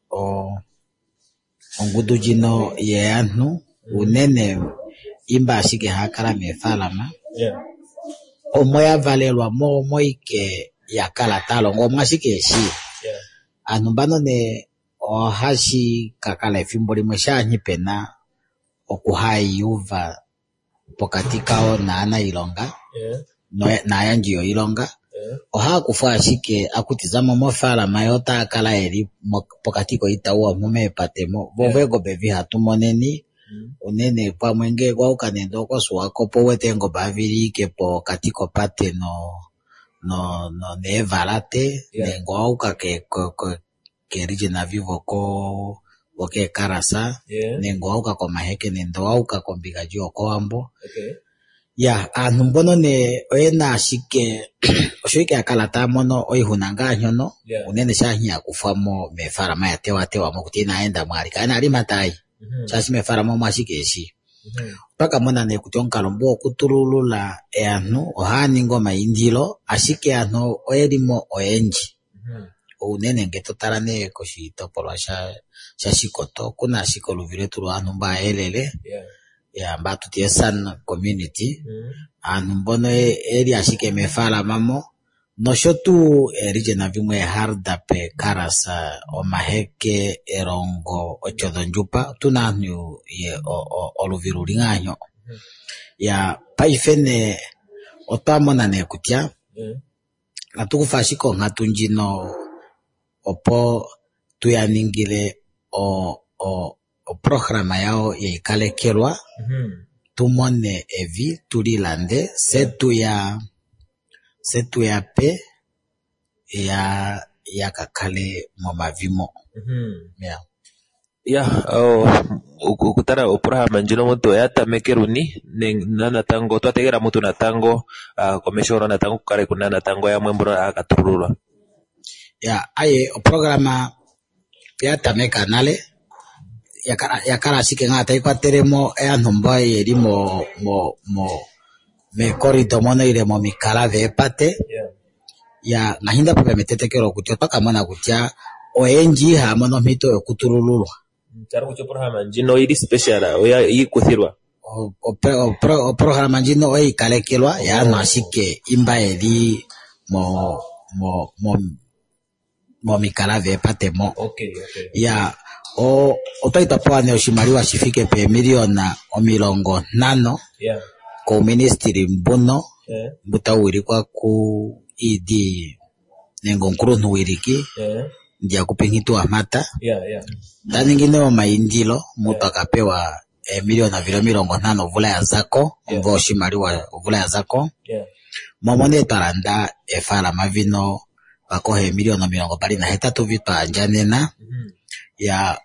ongudu jino ye antu unene imba ashike hakala mefalama omoya valelwa moike yakala talongo mwashike shi antu mbano ne ohashi kakala efimbo limwe shanyi pena okuhai yuva pokati kao na ana ilonga na yanji yo ilonga oha kufa ashike akutizamo mofalama yota akala eri pokati ko itawa mume patemo bovego bevi hatumoneni unene kwa mwenge kwa ukanendo kwa suwako po wetengo baviri ke pokati ko pate no nevalate nengo uka ke region vivo ko oke karasa nengo uka ko maheke nendo uka ko mbigaji ko ambo ya antu mbono ne oena ashike oshoike akalata mono oihunanga nyono unene shahia kufamo mefara ya tewa mo kutina aenda mwali kana ali matai sasa mefara mo mwashike shi paka mona ne kutonka lombo kutululula eanu ohani ngoma indilo ashike ano oyelimo oyenji unene ngetotalane koshitopolwa sha shikoto kuna shikolo vile tulu anu mba elele ya mbatu tiesan community anu mbono eri ashike mefala mamo no shotu region vimwe hardape karasa omaheke erongo ochodonjupa tunanyu ye oluvirulinganyo ya paifene otamona ne kutya atukufashiko ngatunjino opo tuyaningile o programa yao yeikalekelwa tumone evi tulilande setu ya pe ya kakale momavimo ukutara oprograma njino moto yatamekeruni nana tango twategera mutu na tango komeshoro na tango kare kunana tango ya mwembro akaturulwa aye oprograma yatameka nale yakara shike ngata ikwateremo eantumba yeri mo me corridor mono ile mo mikala vepate ya ngahinda pepe metetekero kutyo takamona kutya oenji ha mono mito yokutulululwa Charo kucho programa njino ili special oya ikuthirwa o programa njino oyi kalekelwa ya no ashike imba eri mo mikala vepate mo ya otaita pwane oshimaliwa shifike pe miliona 50 ko ministry mbuno mbuta wirikwa ku idi nengo nkuru wiriki ndia kupingitu amata daningine wa maindilo mutu akapewa miliona 50 vula ya zako mbo oshimaliwa vula ya zako momone taranda efala mavino bakohe miliona 23 vitu anjanena ya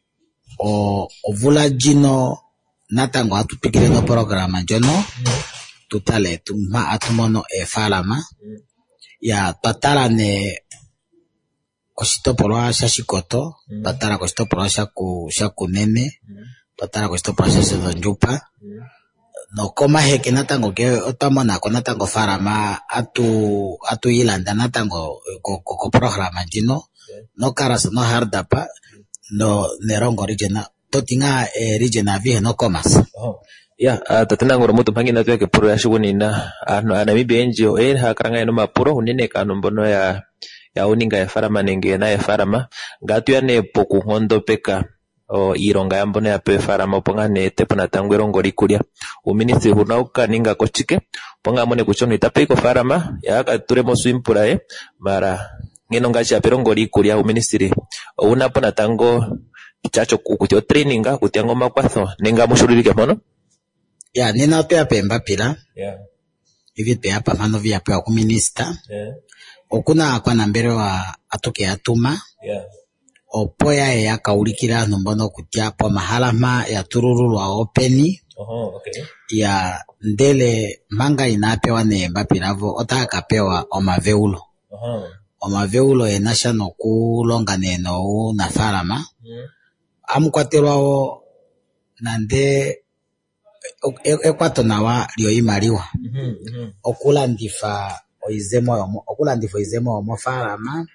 ovula jino natango atupikile no programa jono tutale tuma atumono efalama ya tatala ne koshitopolwa sha shikoto tatala koshitopolwa sha kunene tatala koshitopolwa sha shedonjupa no koma heke natango ke otamona ko natango farama atu yilanda natango ko programa jino no karasa no hardapa no nerongo regional totinga regional vie no commerce tatena ngoro mutu pangina tuya ke puro ya shugunina Namibia NGO hakaranga no mapuro unene kanu mbono ya uninga ya farama nenge na ya farama ngatu ya ne poku hondo peka ironga ya mbono ya pe farama ponga ne tepona tangwero ngori kulia uministri hunauka ninga kochike ponga mone kuchono itape ko farama ya ka turemo swimpura mara ngeno ngachi apero ngori kulia uministri unapona tango chacho kukutyo traininga kutiango makwatho nenga mushurike mono ya nina pe pemba pila hivi pe hapa mano vya pe ku minister okuna kwa nambere wa atoke atuma opoya ya kaulikira numbono kutia po mahalama ya tururu wa openi. Okay. Ya ndele manga inapewa nemba pilavo otaka pewa omaveulo. Omaveulo enasha no kulonga neno na farama. Amukwaterwa nande ekwatonawa lyo imaliwa. Okulandifa izemo omo farama.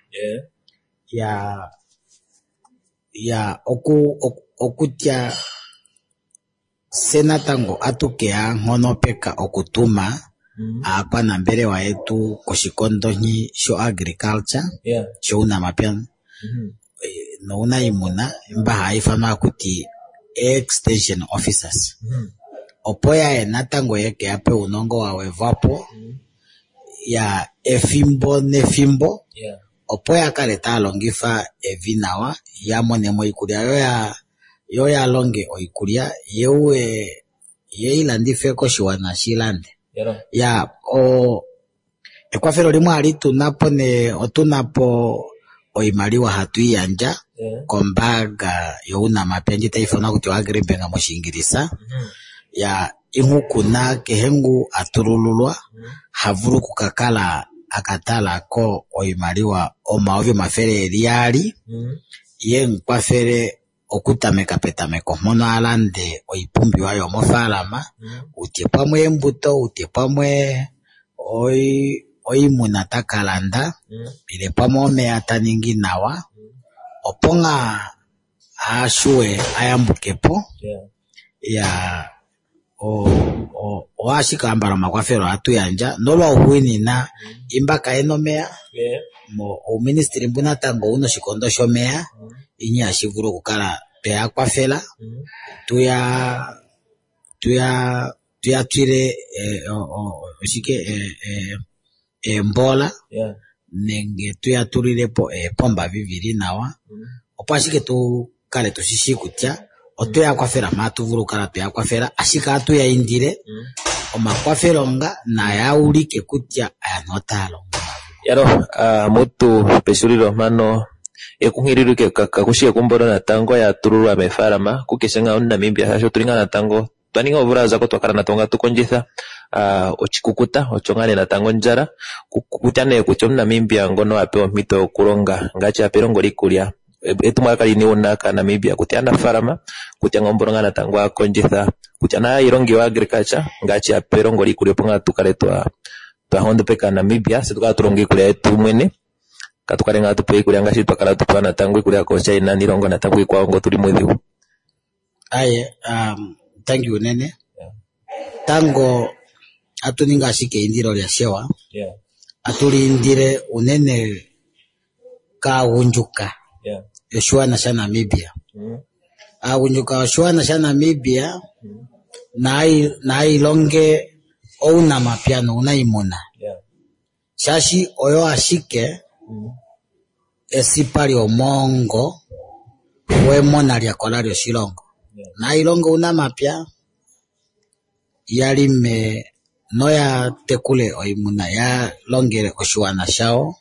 Ya okutia senatango atukea ngono peka okutuma apa na mbele wa yetu koshikondo nyi sho agriculture sho unamapya no unaimuna mba haifama kuti extension officers opoya natango yeke ape unongo wa wevapo ya efimbo nefimbo opoya kaleta longifa evinawa ya monemo ikulia yo ya longe oikulia yewe yeilandife koshiwana shilande ya ekwafero limwe alitunapo ne otunapo oimaliwa hatu iyanja kombaga yo unamapya njitaifona kuti Agribank moshingilisa ya ingukuna kehengu aturululwa havulu kukakala akatala ko oimaliwa omaovi mafere eliali ye nkwafere okutameka petameko mono alande oipumbiwa yo mofalama utie pamwe embuto utie pamwe oimuna takalanda ile pamwe omeya taningi nawa oponga ashue ayambukepo ya oashika ambara makwafero atu yanja nolwa uhuinina imbaka enomea o ministry mbuna tango uno shikondo shomeya inyi ashivuru kukala peya kwafela tuya twire mbola nenge tuya turirepo pomba viviri nawa opashike tu kale tushishi kutya otuya kwafela matuvuru kala tuya kwafela ashika atu ya indire omakwafelo nga na yaulike kutya ayanotalo yaro mutu pesulilo mano ekungiriruke kakushie kumboro na tango ya tururu amefarama kukeshenga on Namibia hasho tulinga na tango twaninga ovura zako twakala na tonga tukonjitha ochikukuta ochongane na tango njara kukutane kucho Namibia ngono apewa mito kulonga ngachi aperongo likulia etumwa kali ni onaka Namibia kutiana farama kutianga mboronga na tango akonjitha kutiana irongi wa agriculture ngachi aperongo likulia ponga tukaletwa twahondo peka Namibia situka turongi kulia etu mwene katukarenga tupe kulia ngashi twakala tupana tango kulia ko China nirongo na tango kwa ngo tuli mwezi aye thank you nene tango atuninga shike indiro lya shewa atuli indire unene ka unjuka Yoshua sha Namibia unjuka Yoshua sha Namibia na ilonge ouna mapiano unaimuna shashi oyo ashike esipali omongo wemona lya kolario shilongo na ilongo una mapya yalime noya tekule oimuna ya longere oshuana shao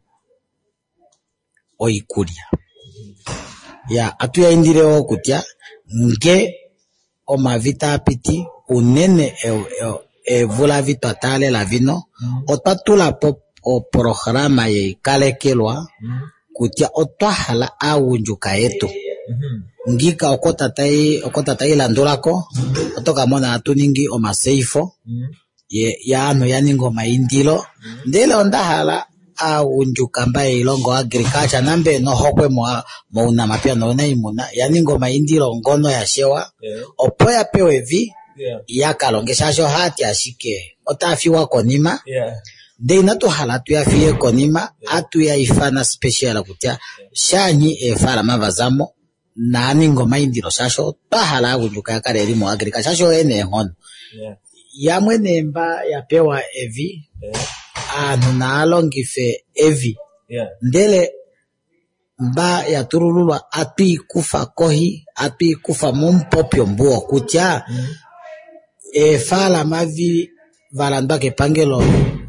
oikulia ya atu ya indire okutya nge omavita apiti unene vula vitu atale la vino otatula o programa ye kalekelwa kutya otwahala aunjuka yetu ngika okota tai landulako otoka mona atuningi omaseifo ya ano yaningo maindilo ndele ondahala aunjuka mbaye ilongo agriculture nambe no hokwe mo unamapya no naimuna yaningo maindilo ngono ya shewa opoya pewevi yakalongesha sho hati ashike otafiwa konima ndeina tuhala tuyafie konima atu ya ifana special kutya shanyi fala mavazamo na ningo maindiro shasho tahala aunjuka yakareli mo agriculture shasho ene hono yamwe nemba yapewa evi anu na alongife evi ndele mba ya turululwa api kufa kohi api kufa mumpopyo mbuo kutya fala mavi valandwa ke pangelo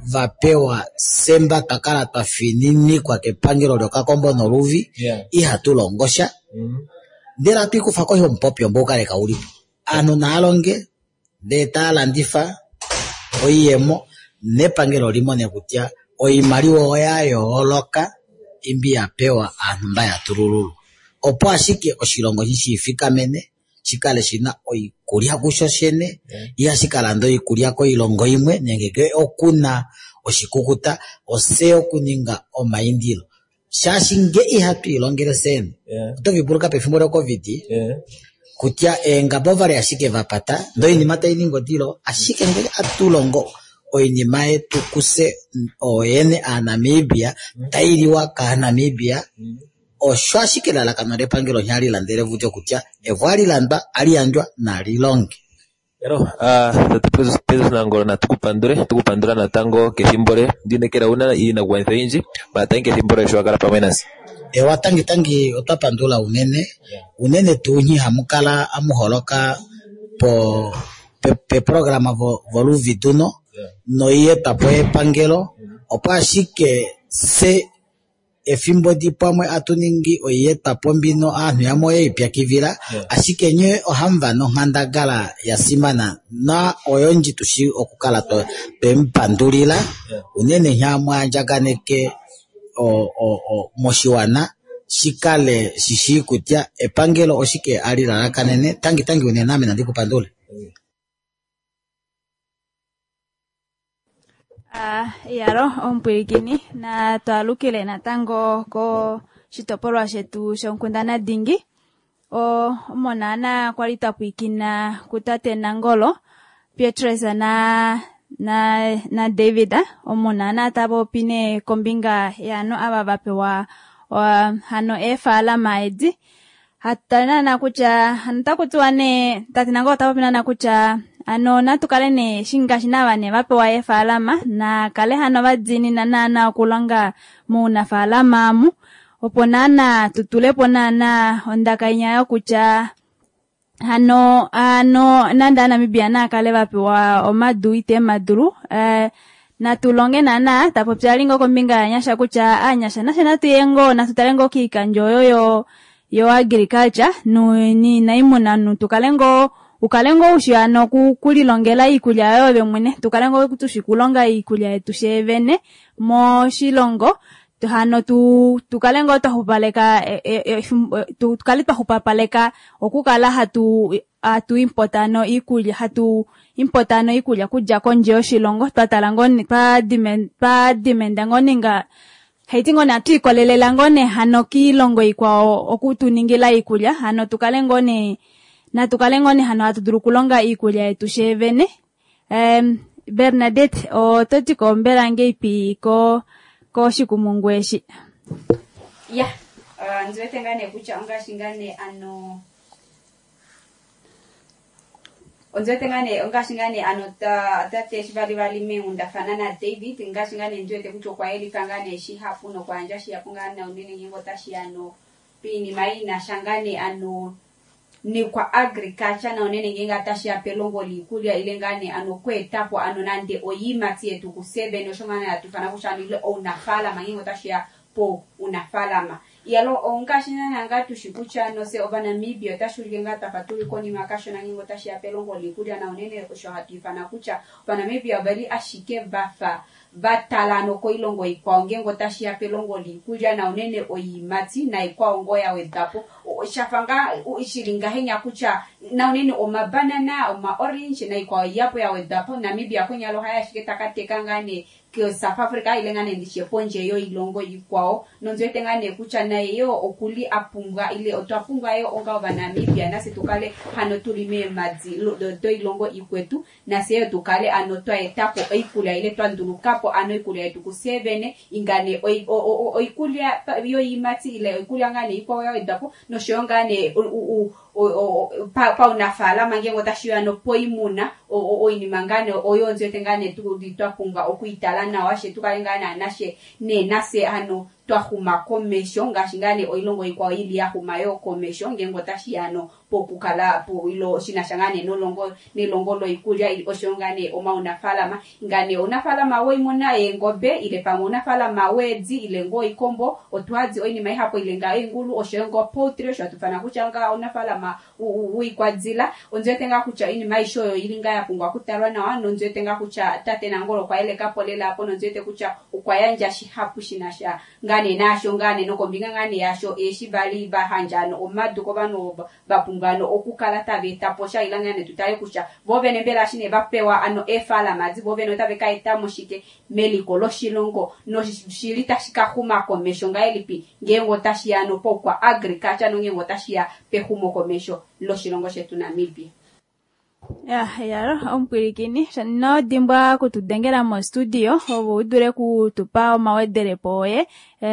vapewa semba kakala twafinini kwa kepangelo lyoka kombo noruvi ihatulongosha ndela pikufa ko mpopyo mboka leka ulipo ano nalonge deta landifa oyemo nepangelo limone kutya oyimaliwa oyayo oloka imbi yapewa antu mbaya turululu opo ashike oshilongo shishifikamene shikale shina oikulya kusho shene shikala ndo ikulya ko ilongo imwe nenge okuna oshikukuta ose okuninga omaindilo shashinge ihatu ilongele sene kutovibuluka pefimbo lyo covid kutya engabo vale ashike vapata ndo inima tayiningo dilo ashike ngele atulongo oinima yetu kuse oyene a Namibia tayiliwa ka Namibia osho ashike lalakano lepangelo nyali landele vutyo kutya evwali landwa aliyanjwa na lilonge pesos nangolo na tukupandura na tango kehimbole ndinekera una ina gwanza inji batangi kehimbole shwakala pamenasi watangi otapandula unene tunyi hamukala amuholoka pe programa voluvi tuno no iye tapo epangelo opo ashike se efimbo dipamwe atuningi oiye tapo mbino antu yamoye ipyakivila ashike nye ohamba no handagala yasimana na oyonji tushi okukala to pempandulila unene nyamwa njaganeke moshiwana shikale shishi kutya epangelo oshike alilala kanene tangi unene nami nandikupandule yaro ompwikini na twalukile natango ko shitopolwa shetu shonkundana dingi monana kwali tapwikina kutate Nangolo Pietres na David omonana tabo pine kombinga yano aba bapewa hano efalama edi hatana na kucha hantakutwane tate Nangolo tabo pina na kucha ano natukale ne shinga shinaba ne bapewa efalama na kale hano badzini nana kulanga mu nafalama mu oponana tutulepo nana ondakainya ya kucha hano nanda Namibia na kale bapewa omadu ite maduru na tulonge nana tapopyalingo kombinga nyasha kucha nyasha na tuyengo na tutalengo kikanjo yo agriculture ni naimuna tukalengo ukalengo ushano kulilongela ikulya yobe mwene tukalengo kutushikulonga ikulya yetu shevene mo shilongo hano tukalengo tahupaleka tukali tahupapaleka okukala hatu importano ikulya kuja konje oshilongo tatalango pa dimenda ngoninga heitingo na tuikolelela ngone hano kilongo ikwao okutuningila ikulya hano tukalengo ne hano hatuduru kulonga ikulya yetu shevene Bernadette totiko mberange ipi ko shikumungweshi nzwetengane kucha ongashingane ongashingane tate shivali meunda fanana David ngashingane njwete kucho kwa eli kangane shihapu no kwa anja shiyapungana unene ngingo tashiano pini maina shangane ni kwa agriculture na unene nginga tashia pelongo likulya ilengane kwetapo nande oyimati yetu kusebe no shongana yatufana kushani ile unafala mangingo tashia po unafalama yalo ongashina nanga tushikucha no se oba Namibia tashulinga tafatuli koni makasho na ngingo tashia pelongo likulya na unene kusho hatifana kucha oba Namibia bali ashike bafa batalano ko ilongo ikwa ngengo tashia pelongo likulya na unene oyimati na ikwa ongo ya wedapo shafanga ishilinga henya kucha na unene omabanana oma orange na ikwa yapo ya wedapo Namibia kwenyalo haya shike takatekangane ke South Africa ilengane ndishe ponje yo ilongo ikwao nonzwetengane kucha na yo okuli apunga ile otapunga yo onga oba Namibia nase tukale hano tulime madzi do ilongo ikwetu nase yo tukale twa etapo ikula ile twandulukapo ikulya yetu kusevene ingane oikulya yo imati ile oikulya ngane ikwao ya edapo no shongane pa unafala mangengo tashiano poimuna inimangane oyonzo tengane tukuditwa punga okuitala na washe tukalengana nashe ne nase twahuma commission ngashingane oilongo ikwa ili ya humayo commission ngengo tashiano pokukala po ilo shinashangane nolongo lo ikulia ili oshongane oma unafalama ngane unafalama we mona yengobe ile pamo unafalama wedzi ile ngo ikombo otwazi oini mai hapo ile ngaye ngulu oshongo potri shatufana kuchanga unafalama uikwadzila onzetenga kucha ini mai shoyo ili ngaya pungwa kutarwa na wano onzetenga kucha tate na ngolo kwa ile kapolela hapo onzete kucha ukwayanja shihapu shinasha ngane nasho ngane nokombinga ngane yasho eshibali bahanjano omaduko bano bapungano okukala tabe taposha ilangane tutaye kucha bobe nembela shine bapewa ano efala mazi bobe no tabe kaita moshike meliko lo shilongo no shirita shika huma komesho ngaelipi ngengo tashiano pokwa agriculture no ngengo tashia pe humo komesho lo shilongo shetu Namibia. Yaro ompirikini no dimba kutudengera mo studio obo udure kutupa mawedere poe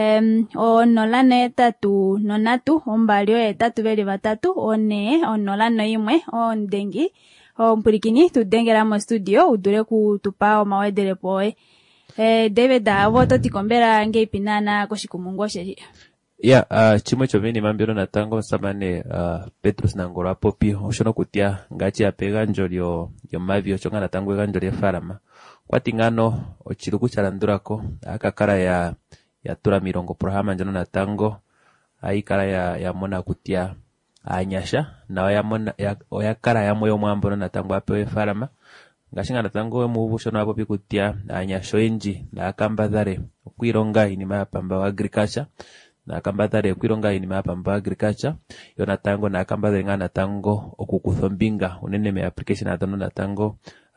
onolane tatu nonatu ombalio etatu beli batatu one onolano imwe ondengi ompirikini tudengera mo studio udure kutupa mawedere poe David avoto tikombera ngeipinana koshikumungo shehi. Chimwe chovini mambiro natango samane Petrus nangora popi oshono kutia ngachi apega njolio yomavio chonga natango ganjoli ya farama kwati ngano ochiruku chalandurako akakara ya tura mirongo programa njano natango aikara ya mona kutia anyasha na ya mona ya kara ya moyo mwambo natango apewe farama ngashinga natango mubushono apopi kutia anyasho enji na akambadhare kwironga inima ya pamba wa agriculture na kambatare kwironga ini mapamba agriculture yona tango na kambatare ngana tango okukuthombinga unene me application atono na tango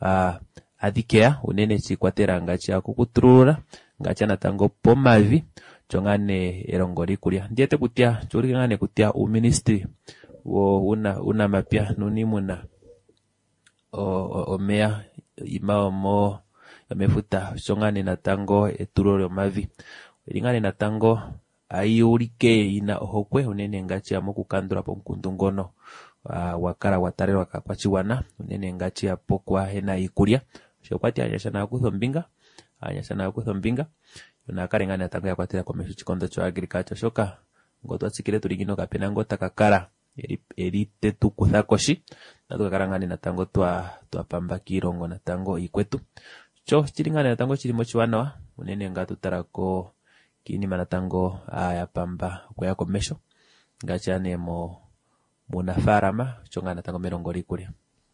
adikea unene chikwatera ngachi akukutrura ngachi na tango pomavi chongane erongori kulia ndiete kutia churi ngane kutia u ministry wo una mapya nunimuna omea imao mo yamefuta chongane na tango eturoro mavi ingane na tango ayurike ina ohokwe unene ngachi amo kukandura po mkundungono wakara watare wakakwachiwana unene ngachi apo kwa hena ikuria shokwati anyashana akuthombinga yona karengana tango ya kwatira kwa meshu chikondo cho agriculture shoka ngoto atsikire turigino kapena ngota kakara eri tetu kuthakoshi natu kakarangane na tango twa pamba kirongo na tango ikwetu cho chiringana na tango chirimo chiwanawa unene ngatu tarako kini manatango ya pamba kwa yako mesho ngachane mo munafarama chonga natango merongori kule.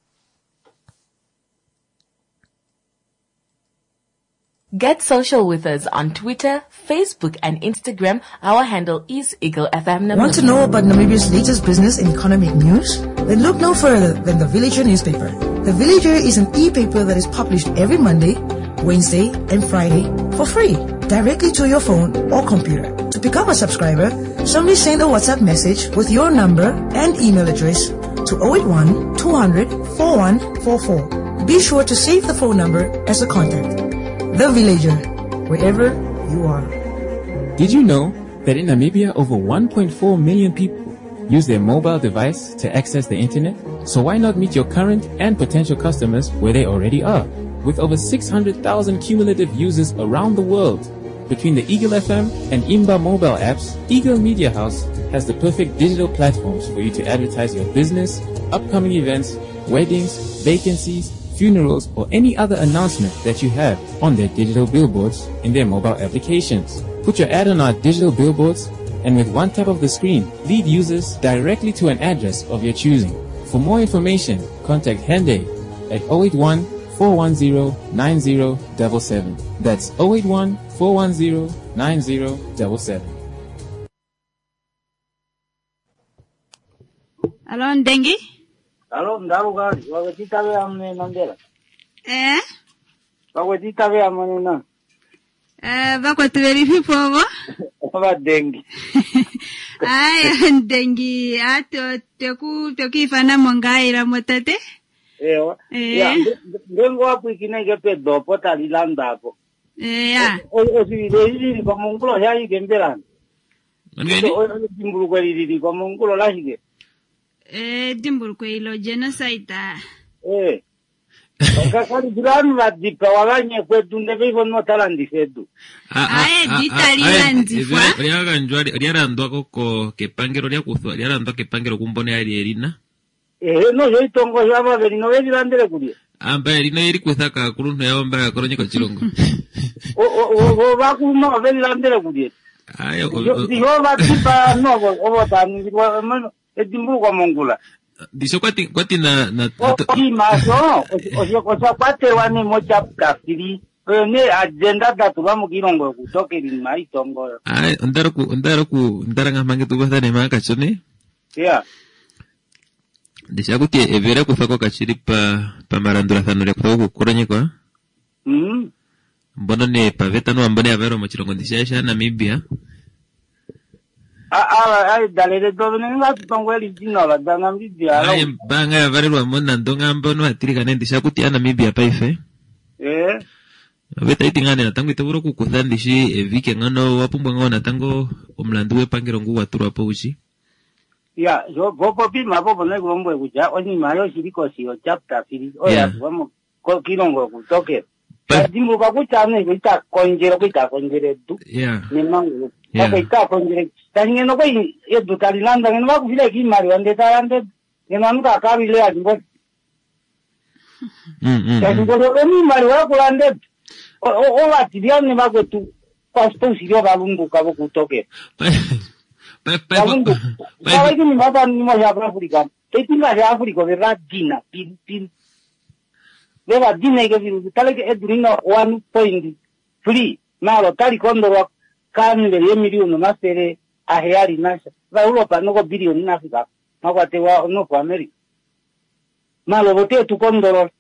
Get social with us on Twitter, Facebook, and Instagram. Our handle is Eagle FM Namibia. Want to know about Namibia's latest business and economic news? Then look no further than The Villager newspaper. The Villager is an e-paper that is published every Monday, Wednesday, and Friday for free, directly to your phone or computer. To become a subscriber, simply send a WhatsApp message with your number and email address to 081 200 4144. Be sure to save the phone number as a contact. The Villager, wherever you are. Did you know that in Namibia over 1.4 million people use their mobile device to access the internet? So why not meet your current and potential customers where they already are? With over 600,000 cumulative users around the world, between the Eagle FM and Imba mobile apps, Eagle Media House has the perfect digital platforms for you to advertise your business, upcoming events, weddings, vacancies, funerals, or any other announcement that you have on their digital billboards in their mobile applications. Put your ad on our digital billboards, and with one tap of the screen, lead users directly to an address of your choosing. For more information, contact Hende at 081 410 9077. That's 081 410 9077. Hello, Ndengi? Hello, Ndarugali. Wakatitawe amne nandela. Wakatitawe amne na. Bako tuverifi povo? Dengi. Ndengi. Teku ifana mongaira motate? Ewa. Ndengo wapu ikinege pe dopo talilanda ako. Osibile kwa mungulo ya igembelani. Dimbulu kwa lili kwa mungulo la hige. Dimbulu kwa ilo genocide. Kakali jirani vadipa waganye kwetu ndebe hivyo notalandi fedu. Ditalilandifwa. Riaga njwari riara ndwako ko kepangero ria kuthwa riara ndwako kepangero kumbone ali erina. No yo itongo yaba verino vedi landere kulie. Amba erino yeri kuthaka kuruntu ya omba koronye ko chirongo. O bakuma vedi landere kulie. Ayo yo vadipa no o tani edimbu kwa mongula. Diso kwati na maso o kwate wani moja kafiri ne agenda datu ba mukirongo kutoke lima itongo ai ndara ngamange tu basta ne maka chone yeah Diso kuti evera kufako kachiri pa marandura thanure kutoko kukuranye kwa mbono ne paveta no ambone avero mochirongo disha Namibia dalele dovene ngati tongweli dino la Namibia ai banga varelwa mona ndonga mbono atirika nende shakuti Namibia paife veta itingane na tango iteburo kukuthandishi evike ngano wapumbwa ngona tango omlandu wepangero ngu waturu apo uchi ya yo gopo pi mapo ne gombo kuja oni mayo shiriko sio chapter fili oya vamos ko kilongo kutoke dimbu bakuchane kuita konjere tu ni mangu bakuita konjere tanye no koi edu talilanda ngeno bakufile ki mari wande tarande ngeno anuka kabile adimbo ngeno ni mari wa kulande o watiria ni bakutu pasto sirio balungu kabo kutoke Kawai ni mata ni mo ya Afrika. Tetinga ya Afrika vera dina pin. Vera dina ke viru tale ke edurina 1.3 malo tali kondo wa kan de milioni masere a real nasha. Va Europa no go bilioni na Afrika. No go tewa no ko America. Malo bote tu kondo.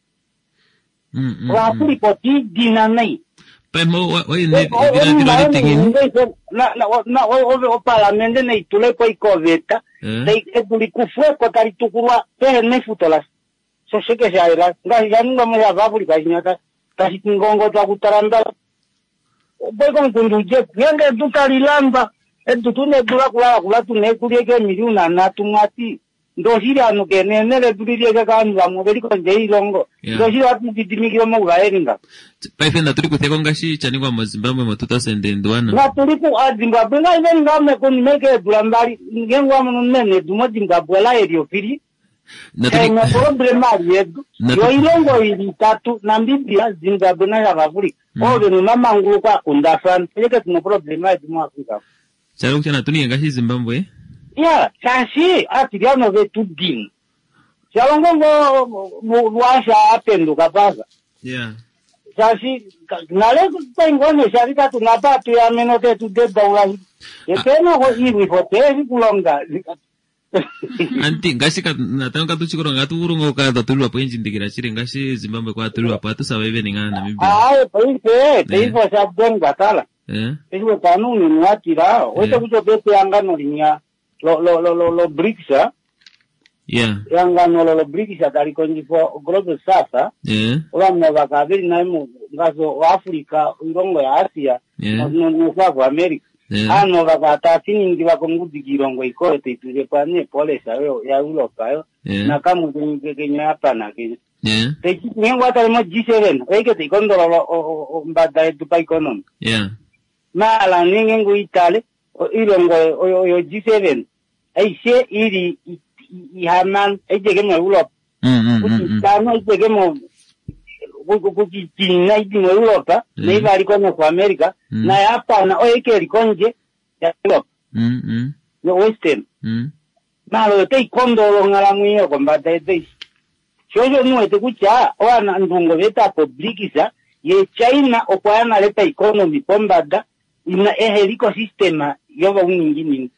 Wa Afrika ti dina nei. Pemo dina tingin na o parlamento nei tule poi coveta dei eduli kufue ko tari tukurwa pe ne futolas so sheke shaira ngai yanunga mo ya vabuli kanyata kasi ngongo twa kutaranda boy kon kunduje ngenge dutalilamba edutune dura kula tune kulieke miliona na tumati ndo shiri anu kenene le dulieke kanwa mo beli ko njei longo ndo shiri atu didimikiro mo gaeringa paife na turi kutheko ngashi chani kwa Zimbabwe mo 2021 na turi ku Zimbabwe ngai veni ngame ko nimeke durambari ngengwa mo nene dumo Zimbabwe la erio firi na problema yedu yo ilongo ili tatu na Namibia Zimbabwe na Afrika ove ni mama ngulu kwa kundafan yeke tuna problema yedu mo Afrika charo kuchana tuni ngashi Zimbabwe ya kasi atiriano vetu din chalongo washa apendo kapaza kasi nale tengone sharika tunapatu ya menote tudeba ulahi yekeno ko iwi hoteli kulonga anti ngashi natanga tuchikoro ngatu urungo ka tatulu apo injindikira chire ngashi Zimbabwe kwa tatulu apo atusabe ninga Namibia peipo sabden batala ejo kanuni ni watira ote kucho bete angano linya lo BRICS yangano lo BRICS dari konjifo global south olamna bakabiri naimo ngazo Afrika irongo ya Asia no kwa America ano bakata tiningi bakonguzi kirongo ikote tuje pane pole sayo ya Europa yo na kamu kenya hapa na kenya teki ngengo hata mo G7 eke te kondolo mbada edu pa economy mala ningengo Italy irongo yo G7 aise iri ihaman ejege mo Europe kama ejege mo kukitina idimo Europa na ibali kono kwa America na hapa na oeke likonje ya Europe yo western malo te kondolo ngala mwiyo kombata ete shojo nuete kucha wana ndungo beta publikiza ye China okwana leta economy kombada ina ecosystem yoba uningini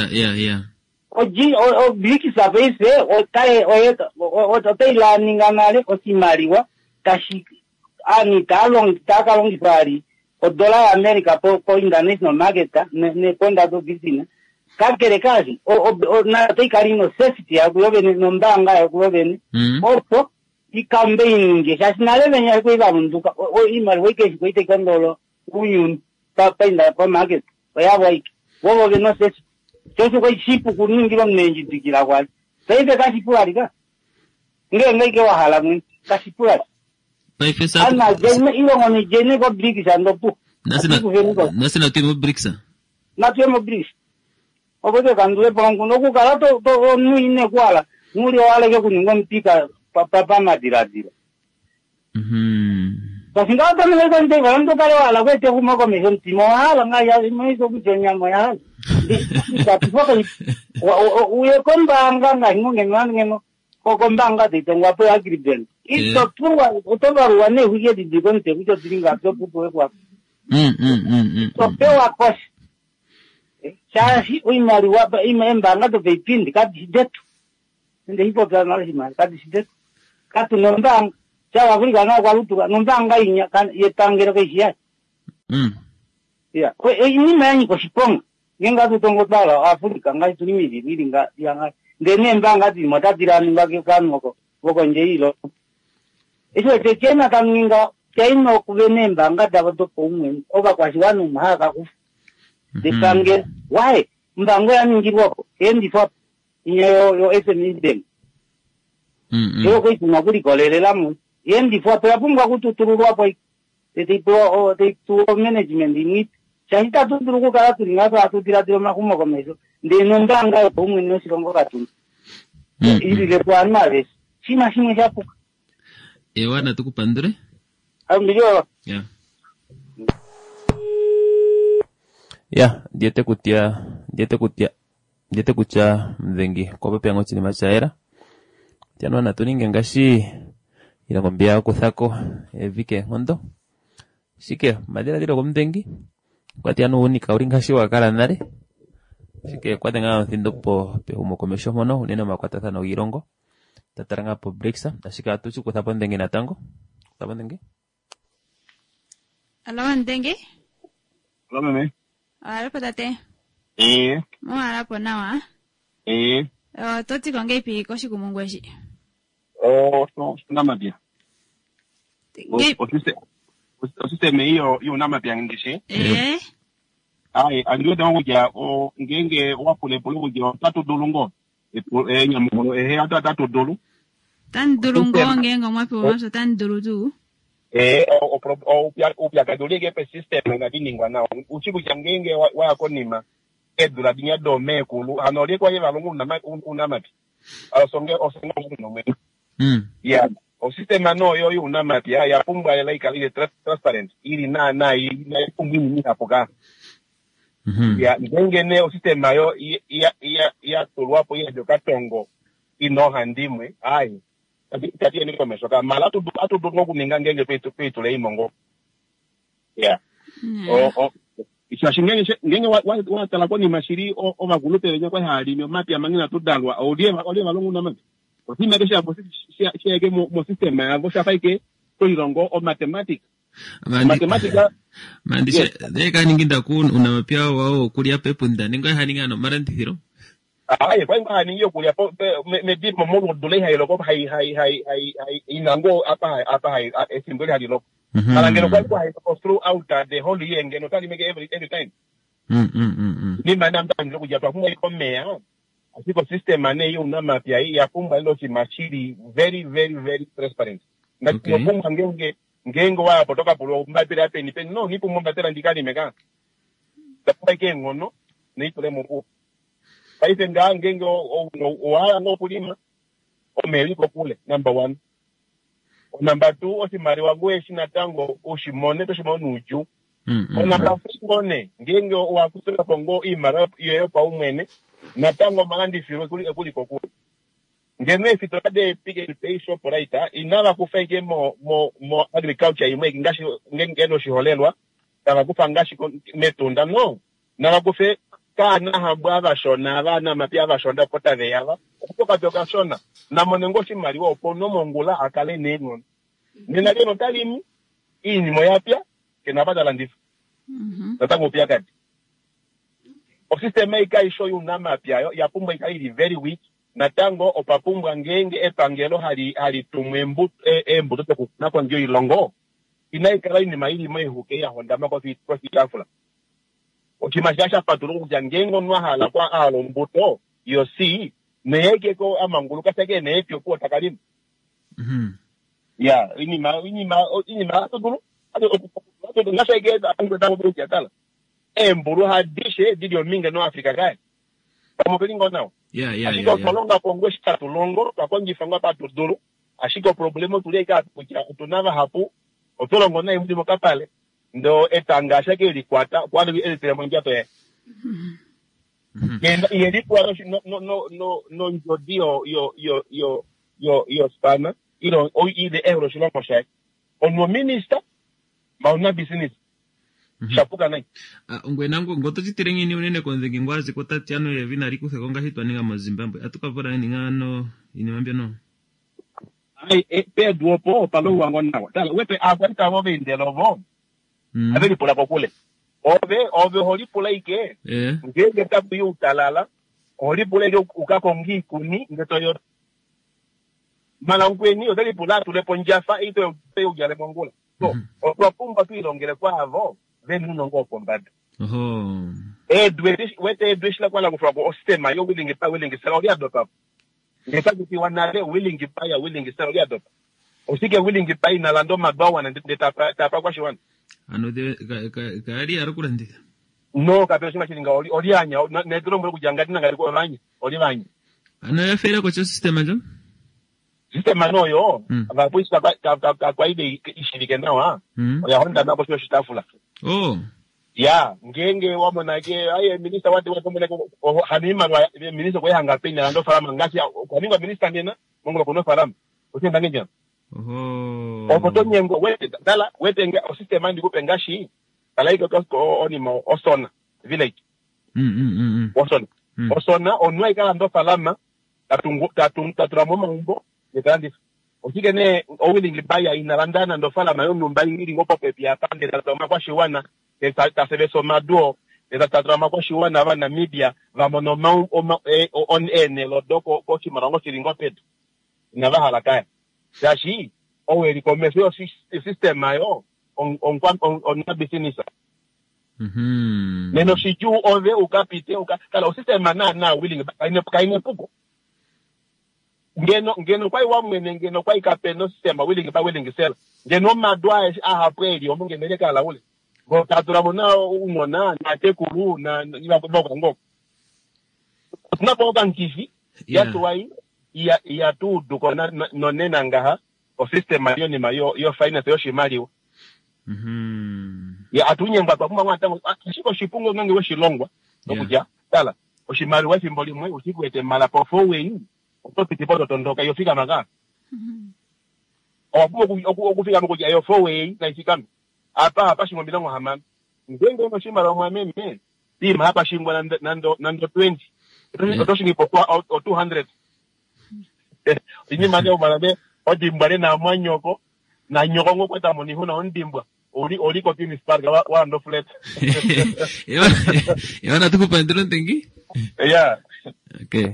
o BRICS base o tai la ninganale o simariwa kashi ani takalong ifari o dollar America po international market ne ponda do business kakere kazi o na tai karino safety ya kuyobe no mbanga ya kuyobe opo i campaign nge shasinale benya ko iba munduka o imari weke ko ite kandolo uyun pa inda pa market ya boy wo no safety Josu kwa shipu kuningi wa mnenji dikira kwa. Saide kashi pulari ka. Nge ke wahala mwen. Kashi pulari. Paifesa. Ana jene ilo ngoni jene ko BRICS andopu. Nasina timo BRICS. Na timo BRICS. Obote kandule pangu no ku kala to nuine kwala. Muri wale ke kuningo mpika papa madiradira. Basinga to ne kan te garan to kale wala ko te kuma ko me son timo hala ngaya me so ku jenya moya. Tapi foto uye kombanga ngano kombanga de tengwa po agriben. Ito tuwa utobaruwa ne huye di gonte kujo diringa to puto kwa. So pewa kos. Chashi uimari wa imembanga to vipindi kati detu. Nde hipo kana hima kati detu. Katu nombang chawa Afrika na kwa lutu nombanga inya kan yetangero ke sia. Ya, ko ini mani ko sipong. Ngenga tu tongo bala Afrika ngai tu ni nga yang ndene mbanga di mata dirani ngake kan moko njeilo. Eso te kena kaninga kaino kubene mbanga dabo to pomwe oba kwasiwanu mahaka ku. Dipange why mbango ya ngirwako endi fop yo SME dem. Yo ko ituna kuri kolelela mu endi fop ya pumwa kututurwa po de tu management ni Chahita tu dulu kala tu ingat atu tidak makumo komeso. De nondanga pomwe no sikongo katu. Ili le puan mares. Sima siapa? Ewana tuku pandre? Ambiyo. Ya. Ya, diete kutia mzengi. Kwa pepe yango chini machaera. Tiano na tuninge ngashi inakwambia kuthako vike ngondo. Shike madera dilo kumdengi. Kwa tiano unika uringa shiwa kala nare. Shike kwa tenga thindo po pe umokomesho mono unena makwata thana uirongo. Tataranga po breaksa. Ashika atuchu kuthapo ndengi na tango. Kuthapo ndengi. Alo ndengi? Alo meme. Alo patate. Mo arapo nawa. Toti konge ipi koshi kumungweshi. So namadia. Osisteme hiyo namadia ngishi. Andiwe dango ya ngenge wapule polo kuja tatu dolungo. Nyamulo hata tatu dolu. Tan dolungo ngengo mwapi wamso tan doludu. Upya kadolege pe system na diningwa nao. Uchiku changenge wa konima. Edula dinya do me kulu. Anole kwa yeva lungu unamati. Osonge unome. Yeah. O sistema no yo unamati ya pumba ya like ile transparent. Ili na pumbi ni hapoka. Ya ngenge ne o sistema yo ya tolwapo ya jokatongo ino handimwe ai. Tati ni komeshoka mala tu atu do kuninga ngenge petu le imongo. Yeah. Ngenge wa tala kwa ni mashiri o magulupe wenye kwa hali mati ya mangina tu dalwa odie malungu na mati. Osime kesha shege mo system ya go shafaike to irongo o mathematics. Mathematics mandisha deka ninginda kun unamapia wao kulia pepo ndani ngo haninga no maranti hiro. Kwa ngani yo kulia me dipo mo dole hailo ko hai inango apa esimbole halilo. Alangelo kwa hai throughout the whole year ngeno tali make every time. Ni manam tan lo kuja kwa iko mea. Asiko system ane yo na mapia ya pumba ilo si machiri very very very transparent. Na pumba ngengo wa potoka pulo mbapira peni no ni pumba tera ndikani meka. Tapai kengo no ni tole mo. Paise ngengo o no kulima o meliko kule number 1. Number 2 osimari wangu eshina tango oshimone to shimonu uju. Number 4 ngengo wa kusela pongo imara yo pa umwene na tango mangandi firo kuli kokule. Ngene fitode pige pay shop raita inala kufege mo agriculture imwe ngashi ngeno shiholelwa tanga kufangashi metunda no na kufe kana habwa shona abana mapya bashonda kota deyaba kutoka byoka shona na monengo shimali wa opono mongula akale nengo nina leno talimi ini moyapya kenabada landifu tatango pya kati o system ika show you na mapya ya pumba ika ili very weak na tango opapumbwa ngenge epangelo hali tumwembu embuto te na kwa ngio ilongo inaikala ni maili mwehuke ya honda mako fi afula okimashasha patulu kujangengo nwa hala kwa alo mbuto yo si neyeke ko amangulu kaseke nepyo ko takalimu Ya, ini ma to dulu. Ato ngasa igeza angweta mu kala. Mburu hadishe didio minga no Africa kai. Kamo pelingo nao. Ashiko kolonga kongweshi katulongo kakonji fanga pa tuduru. Ashiko problemo tuleka kuja tunava hapo. Otolongo na imudi mokapale. Ndo etangasha ke likwata kwano elite mwangia to ye. Yedi kwa no njodio yo spana. Ilo the euro shilongo shai. Onwo minister mauna business. Shapuka nai. Ngwe nangu ngoto chitirengi ni unene konze ngwazi ko tatiano ye vina riku sekonga hitwa ninga mazimbabwe atukavora ninga no inimambia no. Ai pe duopo palo wango nawo. Tala wepe agwanta wo vendelo vo. Abeli pola kokule. Ove holi pola ike. Ngenge tabu yu talala. Holi pola ike ukakongi kuni ngetoyo. Mana nkweni odali pola tulepo njafa ito pe ujale mongola. So, opumba tu ilongele kwa avo. Venu nongo kombada. Wete edwishla kwa la kufrako ostema yo willing pa willing sell oli adopa. Ngeka kuti wanale willing pa ya willing sell oli adopa. Osike willing pa ina lando mabawa na tapa kwa shiwana. Ano de kari arakura ndika. No kapero shima chilinga oli anya nedro mwe kujangati na ngari ko lanya oli lanya. Ano ya fera ko system ajo? System no yo. Aba puisi kwa ide ishirike nawa. Oya honda nabo sio shitafula. Oh. Ya, ngenge wamonake aye minister wate wakomele hanima minister kwa hanga penya ndo farama ngasi kwa ninga minister ndena mongo kono farama. Utenda ngenja. Okotonyengo wete dala wete nga system andi kupengashi. Dala iko ko onimo osona village. Osona. Osona onwa ikala ndo farama taturamo mambo yetandi. Osike ne owilling baya inalandana ndo farama yo numba ngiri ngopo pepi apande tatoma kwa shiwana tasebeso maduo tatrama kwa shiwana va Namibia vamono on ene lodoko ko chimarango chiringo petu na va halakaya dashi oweli commercial system ayo on business neno shiju ove ukapite kala system na willing kaine puko ngeno kwa iwamwene ngeno kwa ikapeno system willing sell ngeno madwa ahapweli omungenele kala ule go tatura mona umona na tekuru na ibako ngoko tunapoka nkifi yatu wai ya tu duko na nonena ngaha o system mayo ni mayo yo finance yo shimali ya atunye ngapa kuma ngata shiko shipungo ngange we shilongwa nokuja tala o shimali wa simboli mwe usikwete mala po fowe otopiti poto tondoka yo fika maga okufika mokuja yo fowe na isikami hapa shingwa milango hamama ngenge no shimala mwa meme tima hapa shingwa nando 20 otoshingi po 200 ini mane umalabe odimbare na mwanyoko na nyoko ngokweta moni huna ondimbwa oli ko tini spark wa ndo flat yana tukupa ndiro ntengi yeah okay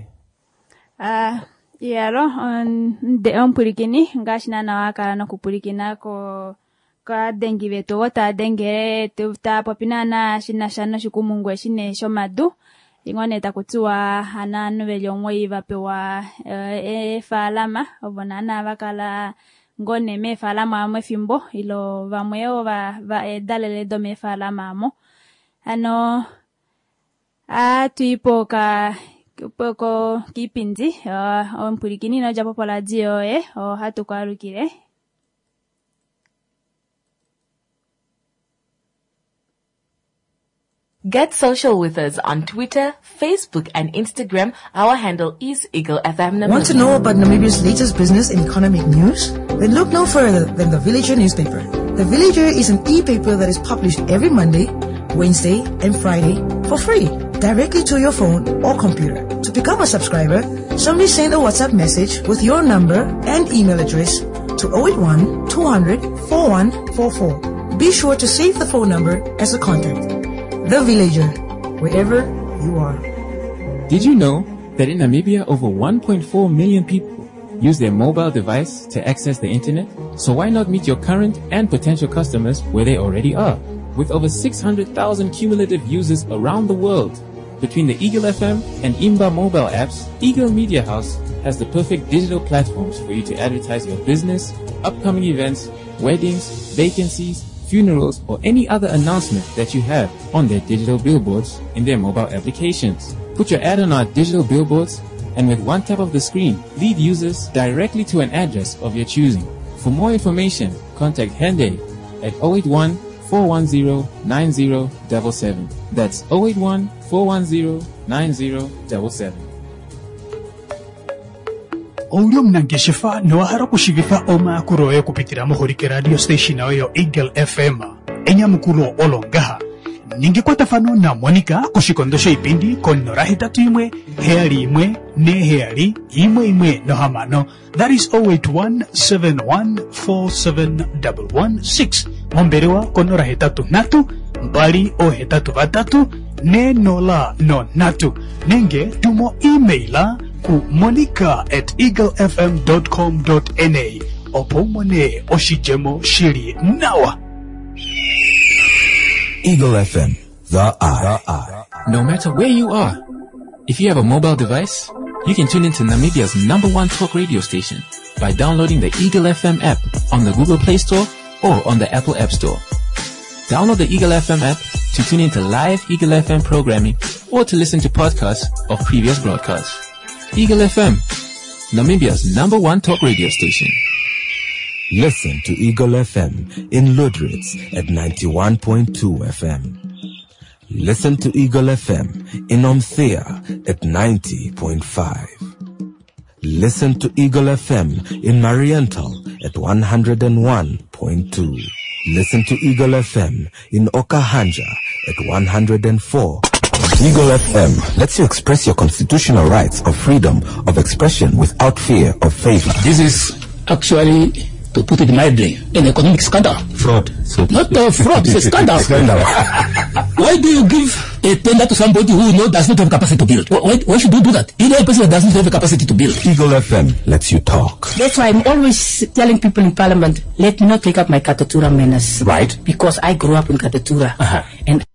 yaro on purikini ngashina na wakala na kupurikina ko ka dengi veto wata denge tuta popina na shina shikumungwe shine shomadu ingone takutua hana noveli omwe vapewa falama obonana vakala ngone me falama amwe fimbo ilo vamweo va dalele do me falama amo ano tuipo ka poko kipindi ompurikini no japo pola dio hatu kwarukire. Get social with us on Twitter, Facebook, and Instagram. Our handle is Eagle FM Namibia. Want to know about Namibia's latest business and economic news? Then look no further than The Villager newspaper. The Villager is an e-paper that is published every Monday, Wednesday, and Friday for free, directly to your phone or computer. To become a subscriber, simply send a WhatsApp message with your number and email address to 081 200 4144. Be sure to save the phone number as a contact. The Villager, wherever you are. Did you know that in Namibia over 1.4 million people use their mobile device to access the internet? So why not meet your current and potential customers where they already are? With over 600,000 cumulative users around the world, Between the Eagle FM and Imba mobile apps, Eagle Media House has the perfect digital platforms for you to advertise your business, upcoming events, weddings, vacancies, funerals, or any other announcement that you have on their digital billboards in their mobile applications. Put your ad on our digital billboards, and with one tap of the screen, lead users directly to an address of your choosing. For more information, contact Hende at 081-410-9077. That's 081-410-9077. Olio mnangeshifa noahara kushigifa oma kuroe kupitira mohorike radio station ayo Eagle FM enya mukuro olongaha ningekwata fano na Monica kushikondosha ipindi konora hitatu imwe heali imwe ne heali imwe no hamano. That is 081-7147116 momberewa konora hitatu natu mbali o hitatu batatu ne nola no natu nenge tumo emaila ku monica@eaglefm.com.na opomone oshijemo shiri nawa. Eagle FM, the eye. No matter where you are, if you have a mobile device, you can tune into Namibia's #1 talk radio station by downloading the Eagle FM app on the Google Play Store or on the Apple App Store. Download the Eagle FM app to tune into live Eagle FM programming or to listen to podcasts of previous broadcasts. Eagle FM, Namibia's #1 talk radio station. Listen to Eagle FM in Lodritz at 91.2 FM. Listen to Eagle FM in Omthea at 90.5. Listen to Eagle FM in Mariental at 101.2. Listen to Eagle FM in Okahanja at 104. Eagle FM lets you express your constitutional rights of freedom of expression without fear of favor. This is actually, to put it mildly, an economic scandal. Fraud. Not fraud, it's a scandal. Why do you give a tender to somebody who does not have capacity to build? Why should you do that? You know a person that doesn't have the capacity to build. Eagle FM lets you talk. That's why I'm always telling people in Parliament, let me not take up my Katatura menace. Right. Because I grew up in Katatura. And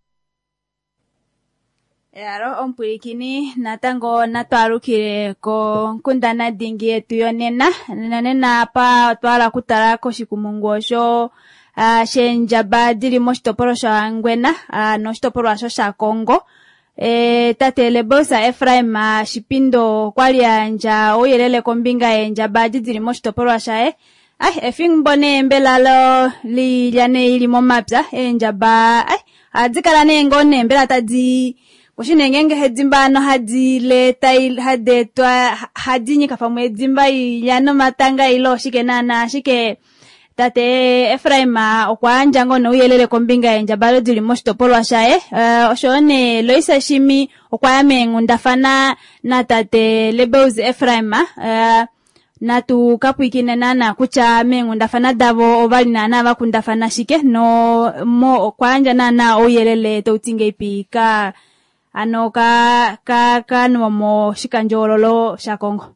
Yaro ompurikini natango natwarukire ko kundana dingi yetu yonena nanena pa twala kutara ko shikumungosho shenjaba diri moshitoporo sha ngwena no shitoporo sha Kongo tatele bosa Ephraim shipindo kwali anja oyelele kombinga enjaba diri moshitoporo sha efingbone mbelalo li yane ili momapza enjaba adzikala nengone mbela tadzi Oshinengenge hedzimbano hadile tail hadetwa hadinyika pamwe dzimba yano matanga ilo shike nana shike tate Ephraim okwanja ngono uyelele kombinga enjabalo dili moshitopolwa shae oshone Loisa Shimi okwayamengu ndafana na tate Lebels Ephraim natu kapuikine nana kucha mengu ndafana davo obali nana bakundafana shike no mo okwanja nana uyelele toutinge ipika ano ka nuamo shikanjololo sha Kongo.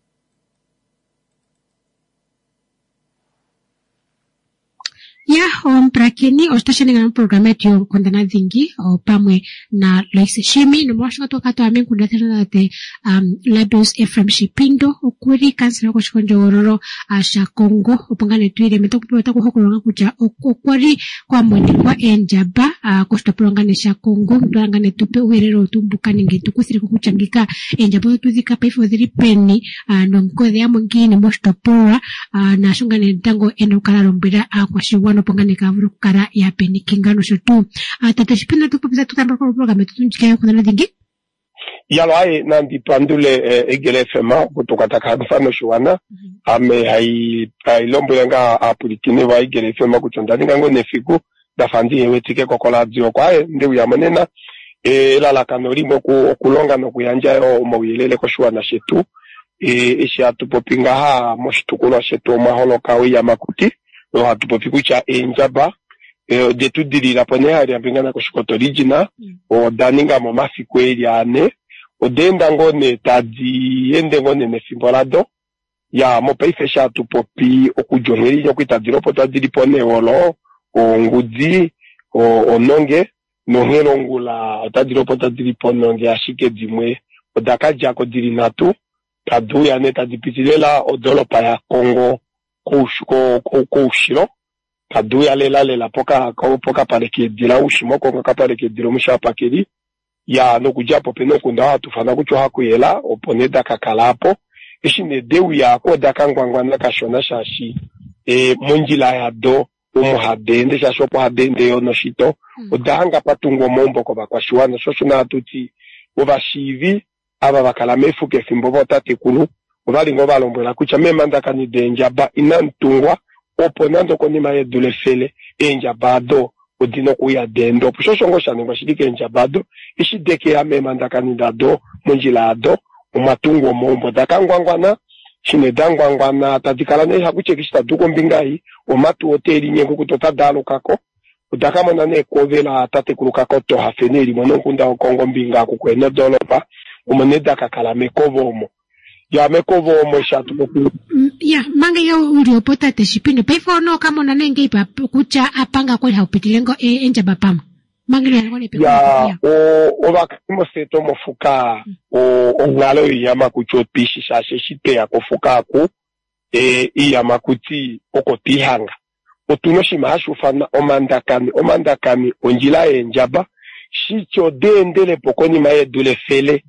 Ya prakeni ostashenga na programa yetu kondana dhingi pamwe na Loisa Shimi no mwasho toka to amen kundathana te Labels Ephraim Shipindo okuri kansela ko shikonjororo sha Kongo opangane tuire metokupota ko hokolonga kucha okuri kwa mwende kwa enjaba ko stopolonga sha Kongo ndangane tupe uherero tumbuka ninge tukusire kuchangika enjaba tuzika pa ifo dhiri peni no nkode ya mwingine mostopoa na shungane ndango enokala rombira kwa shiwano pongane kavuru kara ya peni kingano shotu tatashipina tupopeza tutamba kwa programa tutunjike kuna nadingi yalo ai nandi pandule Eagle FM kutoka mfano shwana ame hai lombo yanga apulikini wa Eagle FM kuchondani ngango nefiku dafandi ewetike kokola dio kwae ndewu ya manena la kanorimo kulonga no kuyanja omawilele ko shwana shetu isha tupopinga ha moshitukulo shetu maholo kawe ya makuti no hatupopikucha enjaba de tudiri la pone hari ambingana ko shikoto origina o daninga mo mafikweli ane odenda ngone tadi ende ngone nefimbolado ya mo paifesha tupopi okujongeri nyokwita diropo tadi pone wolo o ngudzi o nonge nongelongula otadiro tadiripono nge ashike dimwe odaka jako dirinatu tadu ya neta dipitilela odolopa ya Kongo ko ushiro tadu ya lela poka pareke dira ushimo Kongo kapareke diro musha pakeri ya nokujapo peno kunda watu fana kucho hakuyela opone daka kalapo ishine dewi ya ko daka ngwangwana kashona shashi munjila ya do umuhadende shashopo hadende yono shito udahanga patungo mombo ko bakwashiwana shosho na tuti ubashivi aba bakalamefu ke fimbo botate kulu ubali ngo balombela kucha memanda kanide njaba inantungwa oponando ko nima yedule fele enjabado udino kuya dendo shosho ngo shane bashidike enjabado ishideke ya memanda kanida do munjila ado umatungo mombo dakangwangwana shine dangwangwana tadikala ne hakuchekishita duko mbingai omatu hoteli nyengo kutota dalo kako udakamana ne kovela tate kulukako to hafeneli monokunda Kongo mbinga kukwene dolopa umoneda kakala mekovomo ya mekovomo shatu poku ya manga yo uliopota te shipino pefo no kama na nenge ipa kucha apanga kwa haupitilengo enja bapama mangile ngone pe ya o bakimo seto mofuka o ngalo yama kucho pishi shashe shite ya kofuka ku iyama kuti okotihanga otunoshi mahashufana omandakani onjila enjaba shicho dendele pokoni maedule fele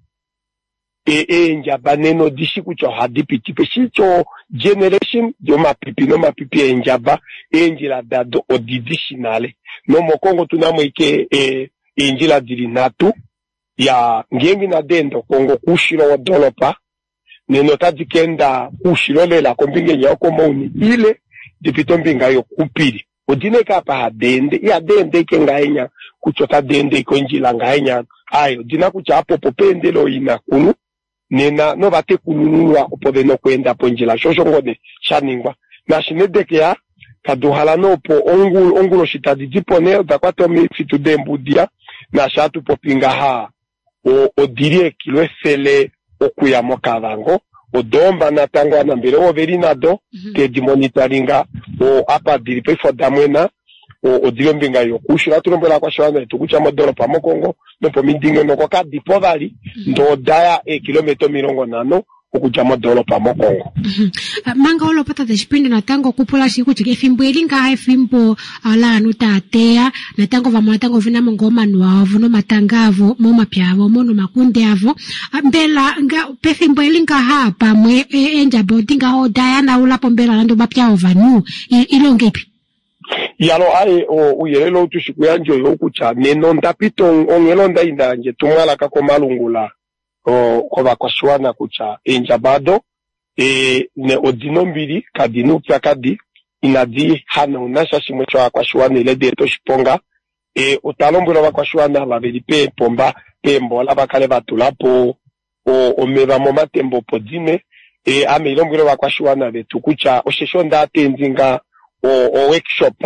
enjaba neno dishi kucho hadipitipe shicho generation yo mapipi enjaba enjila dado odidishinale no mokongo tunamo ike enjila dirinatu ya ngengi na dendo Kongo kushiro wa dolopa neno tadikenda kushiro lela kombinge nyako mauni ile dipito mbinga yo kupiri odine kapa hadende ya dende kengaenya kuchota dende konjila ngaenya ayo dina kucha hapo popendelo ina kunu nena no bate kununua opode no kwenda ponjila shosho ngone shaningwa na shinedeke ya kaduhala no po ongulo shitadi dipone dakwato mi fitu dembudia na shatu popinga ha o dirie kilo fele okuya mokavango odomba na tangwa na mbere overinado ke di monitoringa o apa diripe fodamwena o diyombinga yo kushira turombola kwa shwana tukucha modoro pa mokongo no po mindingo no kwa dipovali ndo daya kilometro mirongo nano okuja modoro pa mokongo manga olo pata de spinde na tango kupula siku chike fimbo elinga hai fimbo ala nutatea na tango va matango vina ngoma nwavu no matangavo mo mapyavo mono makunde avo mbela nga pe fimbo elinga hapa mwe enja bodinga ho daya na ula pombela ndo mapyavo vanu ilongepi yalo ai uyelelo tushiku yanjo yokucha neno ndapito ongelonda indanje tumala kako malungula koba kwashwana kucha enjabado ne odino mbili kadinu pya kadi inadi hana unasha shimwecho kwashwana ile deto shiponga utalombula wakwashwana babeli pe pomba pembo bakale batulapo omeba moma tembo podime ame ilombula wakwashwana betukucha osheshonda atenzinga o workshop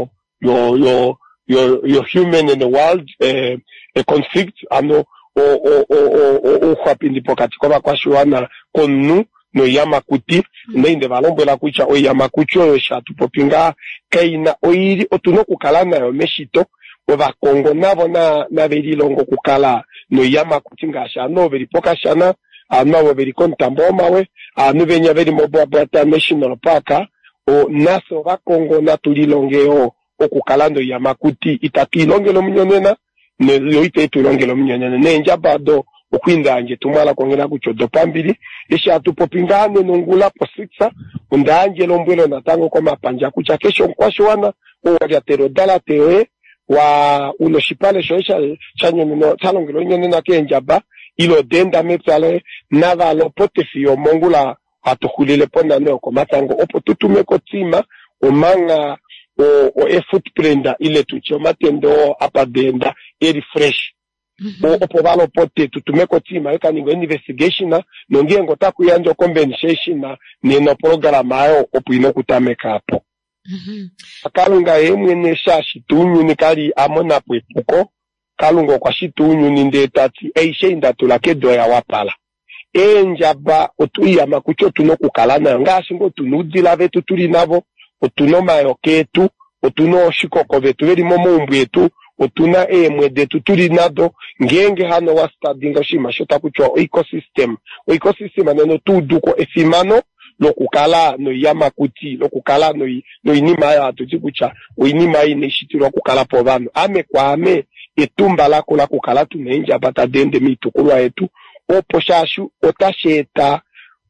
your human in the world a conflict ano o khapindi pokati kwa kwashwana konu no yamakuti nende balombola kucha o yamakuchi o shatu popinga kaina oiri otuno kukala nayo meshito oba Kongo nabo na belilongo kukala no yamakuti ngasha no beli pokashana ano beli kontambo mawe anu benya beli mobwabata national park o naso ba Kongo na tulilongeo okukalando yamakuti itatulongelo munyonena ne yoite tulongelo munyonena nenja bado okwindanje tumala kongera kuchodo pambili isha tupopingane nongula positsa undanje lombwelo natango kwa mapanja kucha kesho nkwashwana o ya terodala tewe wa unoshipale shoisha chanyo no talongelo nyonena kenjaba ilo denda metsale nava lopote fiyo mongula atukulile pona neo kwa matango opo tutumeko tima omanga o footprint ile tucho matendo apa denda eri fresh opo valo pote tutumeko tima eka ningo investigation no ngiengo taku yanjo compensation na neno program ayo opo inokutameka hapo akalunga yemwene shashi tunyu nikali amona pwepuko kalungo kwa shitunyu nindetati eishinda tulakedo ya wapala enjaba otuya makucho tuno kukalana ngashingo tunudila vetu tuli navo otuno mayo ketu otuno shikoko vetu veli momo umbwetu otuna emwede tuturi nado ngenge hano wa stadinga shima shota kuchwa ecosystem aneno tuduko efimano lokukala no yamakuti lokukala no inima ya tuchikucha oinima ine shitirwa kukala po bano ame kwa ame etumba lako la kukala tunenja bata dende mitukulwa etu oposhashu otasheta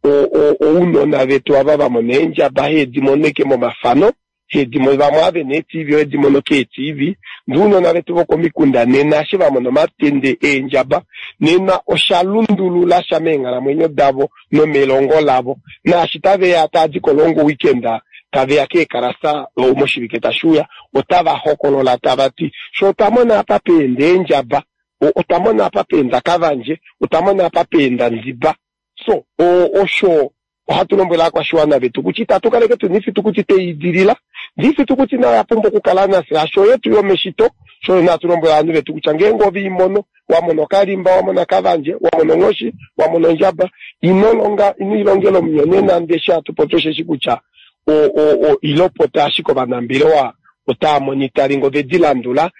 unona vetu ababa monenja bahedi moneke mo mafano hedi mo bamwave ne TV hedi mono ke TV nduno na vetu boko mikunda nena shiba mono matende enjaba nena oshalundulu la shamenga la mwenyo dabo no melongo labo na shitave ya taji kolongo weekenda tave yake karasa o moshibiketa shuya otava hokolo la tabati shotamona papende enjaba otamona papenda kavanje utamona papenda nziba so osho hatulombela kwa shwana vetu kuchita tukaleke tunifi tukuchite idirila ndifi tukuchina yapumbo kukalana se asho yetu yo meshito so natulombela anu vetu kuchangengo vimono wamono kalimba wamono kavanje wamono ngoshi wamono njaba inolonga inilongelo mnyonena ndesha tupotoshe shikucha ilopota shiko banambilewa ota monitoringo de dilandula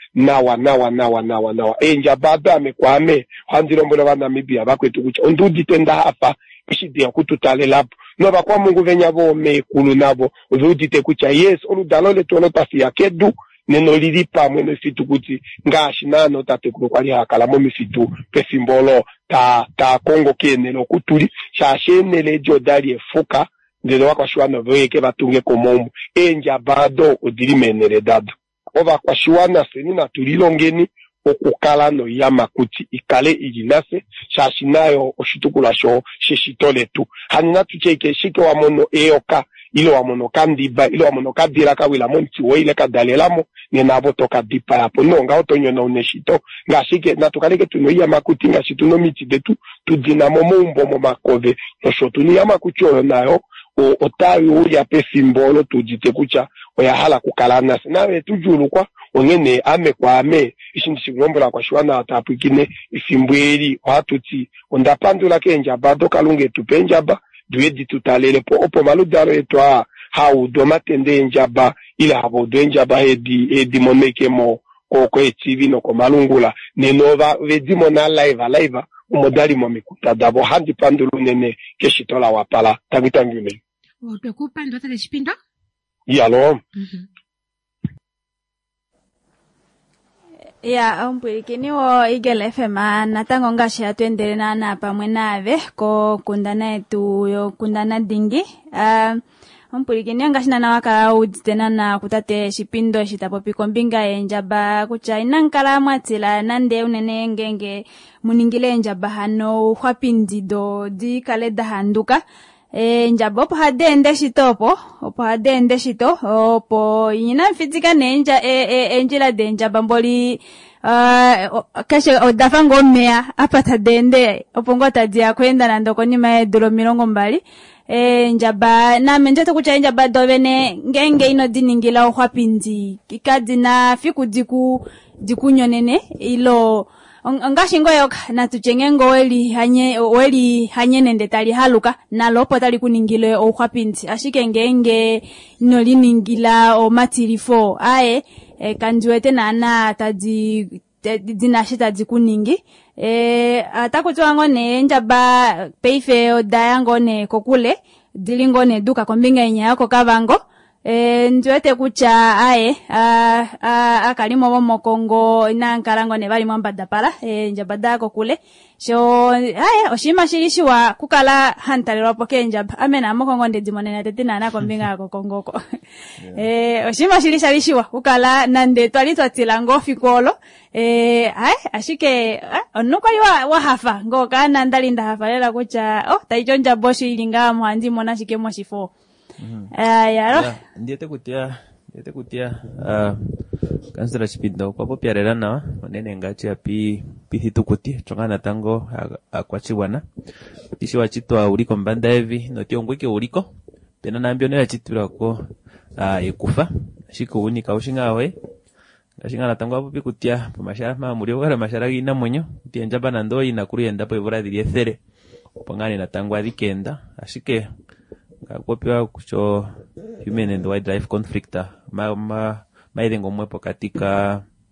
nawa enja bada me kwame handirombolo banamibia bakwetu kucha onduditenda hapa ishide kututalela no bakwa mungu venya bo mekulu nabo uzudite kucha yes oludalole tono tafia kedu neno lilipa mwene fitu kuti ngashi nano tate kukwali hakala mo mifitu pefimbolo ta Kongo kene no kutuli shashene lejo dali efuka ndelo wakashwana veke batunge komombo enja bado odirimenere dadu ova kwashwana senina tulilongeni okukala no yamakuti ikale ijinase shashinayo oshitukula sho sheshitole tu hanina tucheke shike wa mono eoka ilo wa mono kandiba ilo wa mono kadira kawila monti wo ile kadalelamo ngenabo toka dipa yapo nonga otonyo na uneshito ngashike natukaleke tuno yamakuti ngashituno miti detu tudinamo mumbo mo makove noshotu ni yamakuti oyo nayo otawi uya pefimbolo tujite kucha oyahala kukalana nawe tujulu kwa ongene ame kwa ame ishindi shigombola kwa shwana atapikine ifimbweli watuti ondapandula kenja bado kalunge tupenjaba duedi tutalele po opo maludaro etwa haudo matende njaba ila habo njaba edi moneke mo koko TV no ko malungula nenova vedimo na live umodali mo mikuta dabo handi pandulu nene keshitola wapala tangitangune Otukupa ndo tata chipinda? Yalo. Ya umpwirikini wo Eagle FM natango ngashi atuendele na pamwe nave ko kundana etu yo kundana dingi umpwirikini ngashi na wakala uditena na kutate shipindo shitapopi kombinga enjaba kucha inankala mwatila nande unene ngenge muningile enjaba hano hwapindido di kaleda handuka njaba opo hadende shito opo yina mfitika nenja enjila denjaba mboli keshe odafango mea apata dende opo ngota dia kwenda na ndoko nima edulo milongo mbali njaba na menjata kucha njaba dovene ngenge ino diningila ohwapindi ikadina fiku dikunyonene ilo ngashingo yoka na tuchengengo weli hanye nende tali haluka na lopo tali kuningile ohwapindi ashike ngenge ino liningila o matilifo ae kanjuete na dinashita dikuningi atakutuwa ngone njaba peife odaya ngone kokule dili ngone duka kombinga inya yako kavango njuete kucha ae akalimo bomo Kongo inankala ngone bali mwambada pala njabada kokule sho ae oshima shilishiwa kukala hantalero poke njaba amena mokongo ndimonena tetina na kombinga yako Kongoko oshima shilishiwa kukala nande twalitwatila ngofi kolo ashike onuko wa hafa ngoka nandalinda hafa lela kucha taijonja boshi ilinga muhandi mona shikemo shifo yaro ndiete kutia kansela chipindo kwa popiarela na onene ngachi api pithitukuti chongana tango akwachiwana tishiwa chitwa uliko mbanda hivi notiongweke uliko pena nambio ne chitira ko ekufa shiko unika ushingawe ngashingana tango apo pikutia pamashara mamuri ogara mashara gina monyo tienjaba nando inakuru yenda po ibura diethere pongane na tango adikenda ashike ngakopiwa kucho human and wildlife conflict maidengo mwepo katika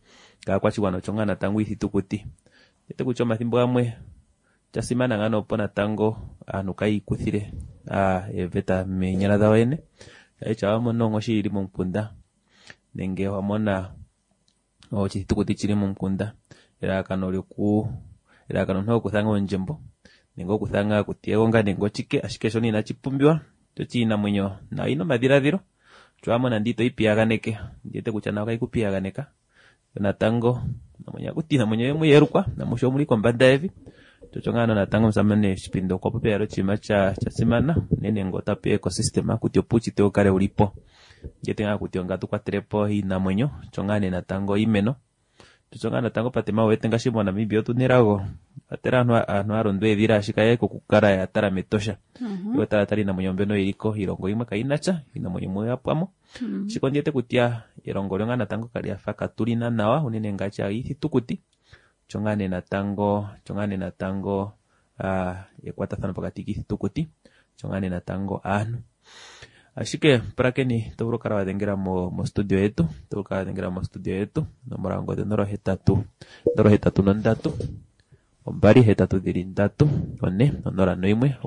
kwa chiwano chongana tangu ithitukuti ite kuchoma thimbo amwe chasimana ngano pona tango anukai kuthire eveta menyala dawene echa monongo shiri mumpunda nenge wamona chithitukuti chiri mumpunda era kanolyo era kano kuthanga onjembo ningo kuthanga kutiego nengo chike ashikesho ni nachipumbiwa tochina mwenyo na ino madhiradhiro chwamona ndito ipiaganeke ndite kuchana kai kupiaganeka na tango na mwenye kutina mwenye muyerukwa na musho muri kombanda hivi tochongana na tango msamane chipindo kwa popero chima cha simana nene ngota pe ecosystem kutio puchi teo kare ulipo yetenga kutio ngatu kwa trepo ina mwenyo chongane na tango imeno tuchongana tango patema wetenga shimo na mibio tunirago atera anu arondwe vira shikaye kukara ya tara metosha yota tari na mwenyombeno iriko irongo imwe kainacha ina mwenye mwe apamo shikondiete kutia irongo ngana tango kali afaka tulina nawa unene ngacha ithitukuti chongane na tango ekwata thano pakati ithitukuti chongane na tango anu ashike prakeni toburo karawa dengera mo studio yetu nomorango de noro hetatu nondatu ombari hetatu dirindatu one nonora noimwe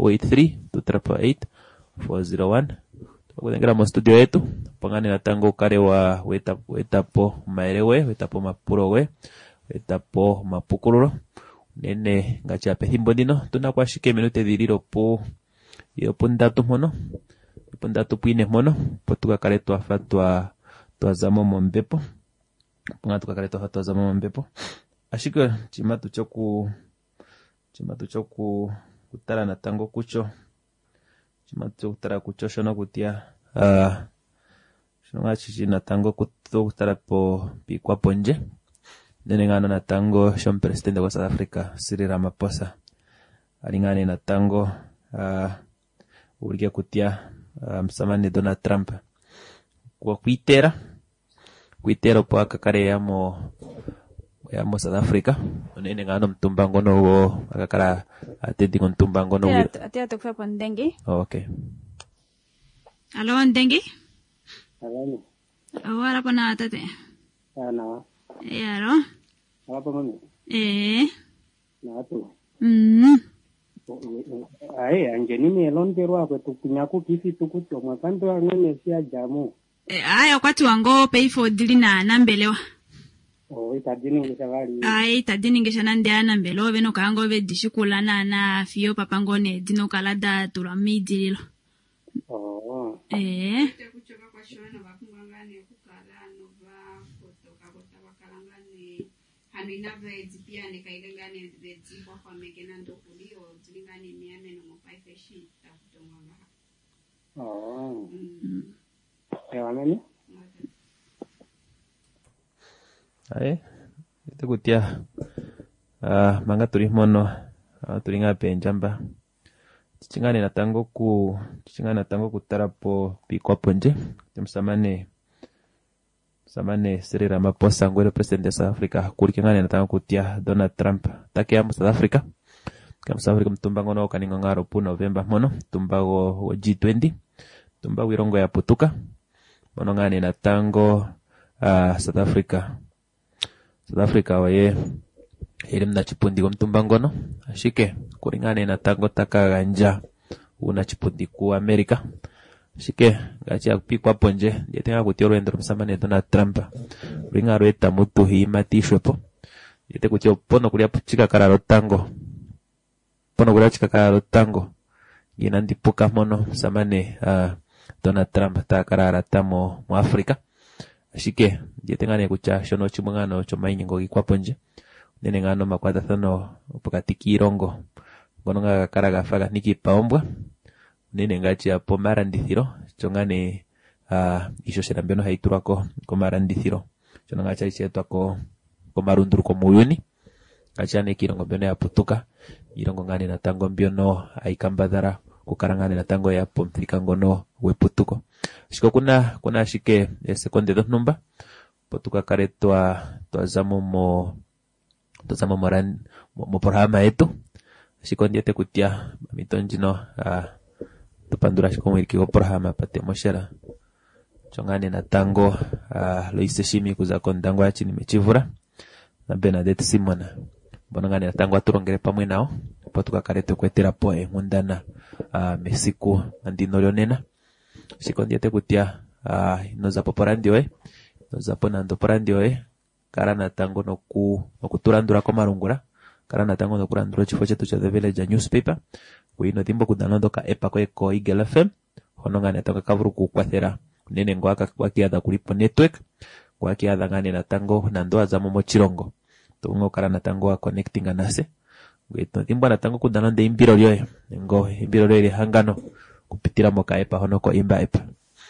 83288401 tokudengera mo studio yetu pangane na tango kare wa wetapo maerewe wetapo mapurowe wetapo mapukururo nene ngacha pethimbo dino tunakwashike minute diriro po ndatu mono pondatu puine mono potuka kare twafatwa twazamo mombepo ponga tukakare twafatwa zamo mombepo ashike chimatu choku kutara na tango kucho chimatu kutara kucho shono kutia shono chichi na tango kutara po pikwa ponje nene ngano na tango shom presidente wa South Africa Cyril Ramaphosa alingane na tango ulikia kutia msamani Donald Trump kwa kuitera po akakare yamo South Africa nene ngano mtumbango no wo akakara atedi kon mtumbango no atia tokfa pondengi okay alo ndengi Alani. Awara pana tate. Ana. Yaro. Apa mami? Na tu. Ai anjeni melon pero ako tukunyaku kisi tukucho mwakanto ngene sia jamu. Ai wakati wango pay for dilina nambelewa. Itadini ngeshavali. Ai itadini ngeshanande anambelewa beno kango be dishikula na fiyo papangone dino kalada turamidililo. Hamina vezi pia nikaigangane vezi kwa mekena ndokulio tulingane miame no mopaife shita kutonga. Ewa nani? Ito kutia manga turismono turinga penjamba. Chingane na tango kutarapo pikwa ponje temsamane Cyril Ramaphosa ngwele president ya South Africa kulikengane na tango kutia Donald Trump takia mu South Africa mtumbango no kaninga ngaro pu November mono tumbago wa G20 tumbago irongo ya putuka mono ngane na tango South Africa waye ilimna chipundi kwa mtumbango no ashike kulingane na tango taka ganja una chipundi ku America shike gachi akupikwa ponje yetenga kutioro endro msamane Donald Trump ringa rweta mutu hima tishwepo yete kutio pono kulia chika kararo tango yina ndipuka mono msamane Donald Trump ta karara tamo mu Afrika shike yetenga ne kucha shono chimungano chomainyi ngogi kwa ponje nene ngano makwata thano pokati kirongo gononga karaga faga niki paombwa nene ngachi apo marandithiro chongane isho serambeno haiturako ko marandithiro chonanga cha icheto ko marunduru ko muyuni achane kirongo beno ya putuka irongo ngane na tango mbiono aikambadhara kukarangane na tango ya pomplikango no weputuko shiko kuna shike sekonde dos numba putuka karetwa twazamo mo programa yetu shikondiete kutia mitonjino tupandura shiko mwirikiko programa pate moshera chongane na tango loise shimi kuza kondango ya chini mechivura na Benadette Simona bonangani natango aturongere pamwe nao po tukakale tukwetera po engundana Mexico andino lyonena sikondiete kutia inoza poporandio noza ponando porandio kara natango nokuturandura komarungura kara natango nokurandura chifo chetu cha The Village newspaper kuino timbo kudanando ka epa ko Eagle FM honongani natango kavuru kukwathera nene ngwaka kwakiada kulipo network kwakiada ngani natango nandoa za momo chirongo tungo kara natango wa connecting anase gweto timbo natango kudanande imbiro lyoe ngo imbiro lyoe hangano kupitira moka epa honoko imba epa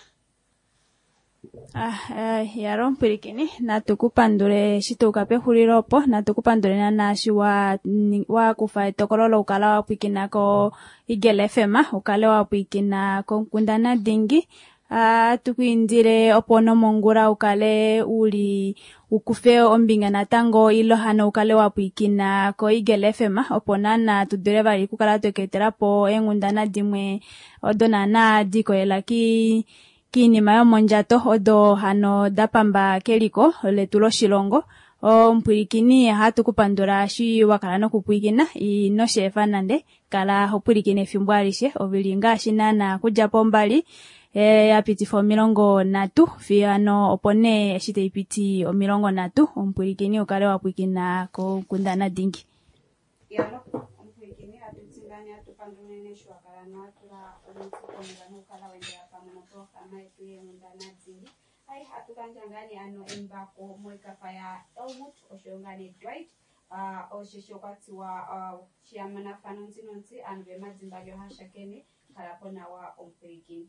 yaro mpirikini natukupandure shitukape huliropo natukupandure nashi wa kufa etokololo ukala wa pwikina ko Eagle FM ukale wa pwikina ko Nkundana Dingi tukuindire opono mongura ukale uli ukufe ombinga natango ilo hano ukale wa pwikina ko Eagle FM oponana tudureva likukala tweketera po engundana dimwe odonana diko elaki kinima yomonjato odo hano dapamba keliko letulo shilongo mpwirikini hatukupandura shi wakala nokupwikina ino shefa nande kala hopwirikine fimbwalishe obilinga shinana kujapo mbali yapiti fo milongo natu fiano opone eshite ipiti o milongo natu mpwirikini ukale wapwikina ko Nkundana Dingi yalo mpwirikini atutindani atupandune nesho wakala na atura omukomela nokala wendea pamono programa yetu y'Nkundana Dingi ai hatukanjangani ano embako mweka faya Elmut oshongane Dwight oshesho kwatiwa chiamana fanonzi anve mazimbalyo hashakene kalapona wa mpwirikini.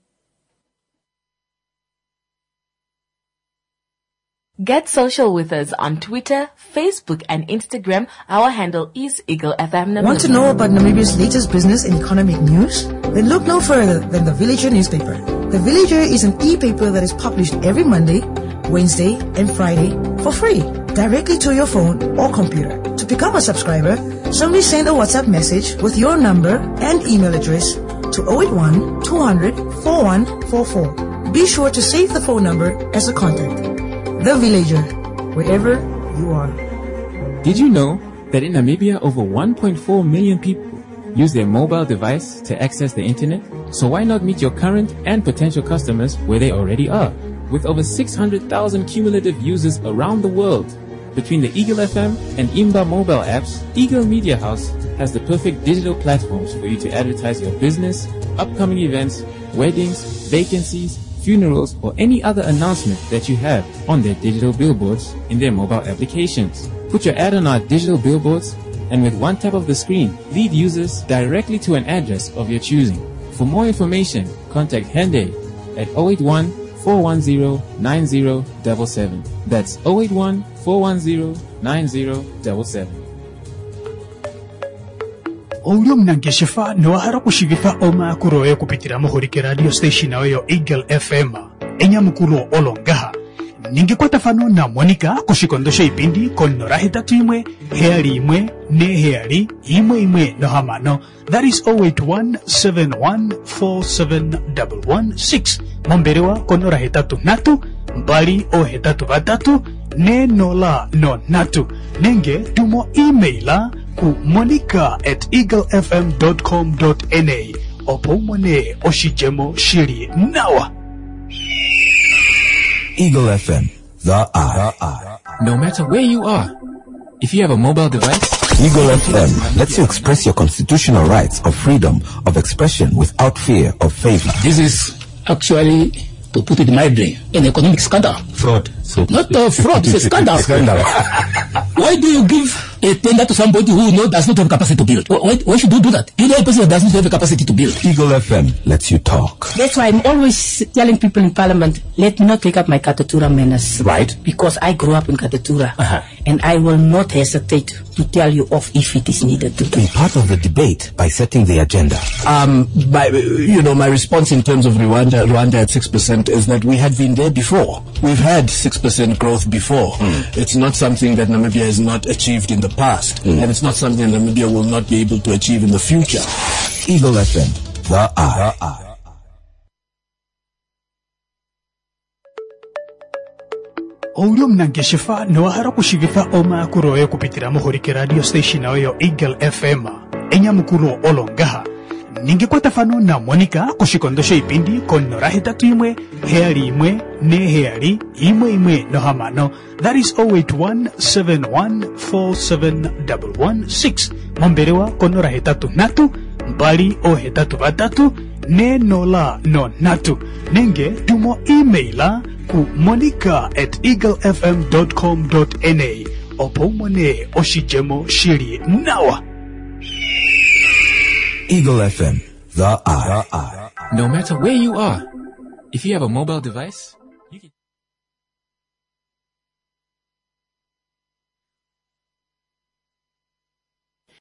Get social with us on Twitter, Facebook, and Instagram. Our handle is Eagle FM Namibia. Want to know about Namibia's latest business and economic news? Then look no further than The Villager newspaper. The Villager is an e-paper that is published every Monday, Wednesday, and Friday for free, directly to your phone or computer. To become a subscriber, simply send a WhatsApp message with your number and email address to 081 200 4144. Be sure to save the phone number as a contact. The Villager, wherever you are. Did you know that in Namibia over 1.4 million people use their mobile device to access the internet? So why not meet your current and potential customers where they already are? With over 600,000 cumulative users around the world, between the Eagle FM and Imba mobile apps, Eagle Media House has the perfect digital platforms for you to advertise your business, upcoming events, weddings, vacancies, funerals, or any other announcement that you have on their digital billboards in their mobile applications. Put your ad on our digital billboards, and with one tap of the screen, lead users directly to an address of your choosing. For more information, contact Hende at 081 410 9077. That's 081 410 9077. Oulio mnangeshefa noahara kushigifa oma kuroe kupitira mohorike radio station ayo Eagle FM enya mukuro olongaha ningekwata fano na Monica kushikondosha ipindi konora hetatu imwe heali imwe ne heali imwe no hamano. That is 0817147116 momberewa konora hetatu natu mbali o hetatu batatu ne nola no natu nenge tumo emaila ku monica@eaglefm.com.na opomone oshijemo shiri nawa. Eagle FM, the eye. No matter where you are, if you have a mobile device, Eagle FM lets you express your constitutional rights of freedom of expression without fear of favor. This is actually, to put it mildly, an economic scandal. Fraud. Not fraud, it's a scandal. Why do you give a tender to somebody who does not have capacity to build? Why should you do that? You know a person that does not have the capacity to build. Eagle FM lets you talk. That's why I'm always telling people in Parliament, let me not take up my Katatura menace. Right. Because I grew up in Katatura. And I will not hesitate to tell you off if it is needed to. Be part of the debate by setting the agenda. My response in terms of Rwanda at 6% is that we had been there before. We've had 6% growth before. It's not something that Namibia has not achieved in the past. And it's not something Namibia will not be able to achieve in the future. Eagle FM, the eye. Oulio mnangeshifa noahara kushigitha oma kuroe kupitira muhurike radio station oyo Eagle FM enya mukuro olongaha ningekwata fano na Monica kushikondosha ipindi konora hetatu imwe heali imwe ne heali imwe no hamano, that is 0817147116 momberewa konora hetatu natu mbali o hetatu batatu ne nola no natu nenge tumo emaila ku monica@eaglefm.com.na opomone oshijemo shiri nawa. Eagle FM, the eye. No matter where you are, if you have a mobile device,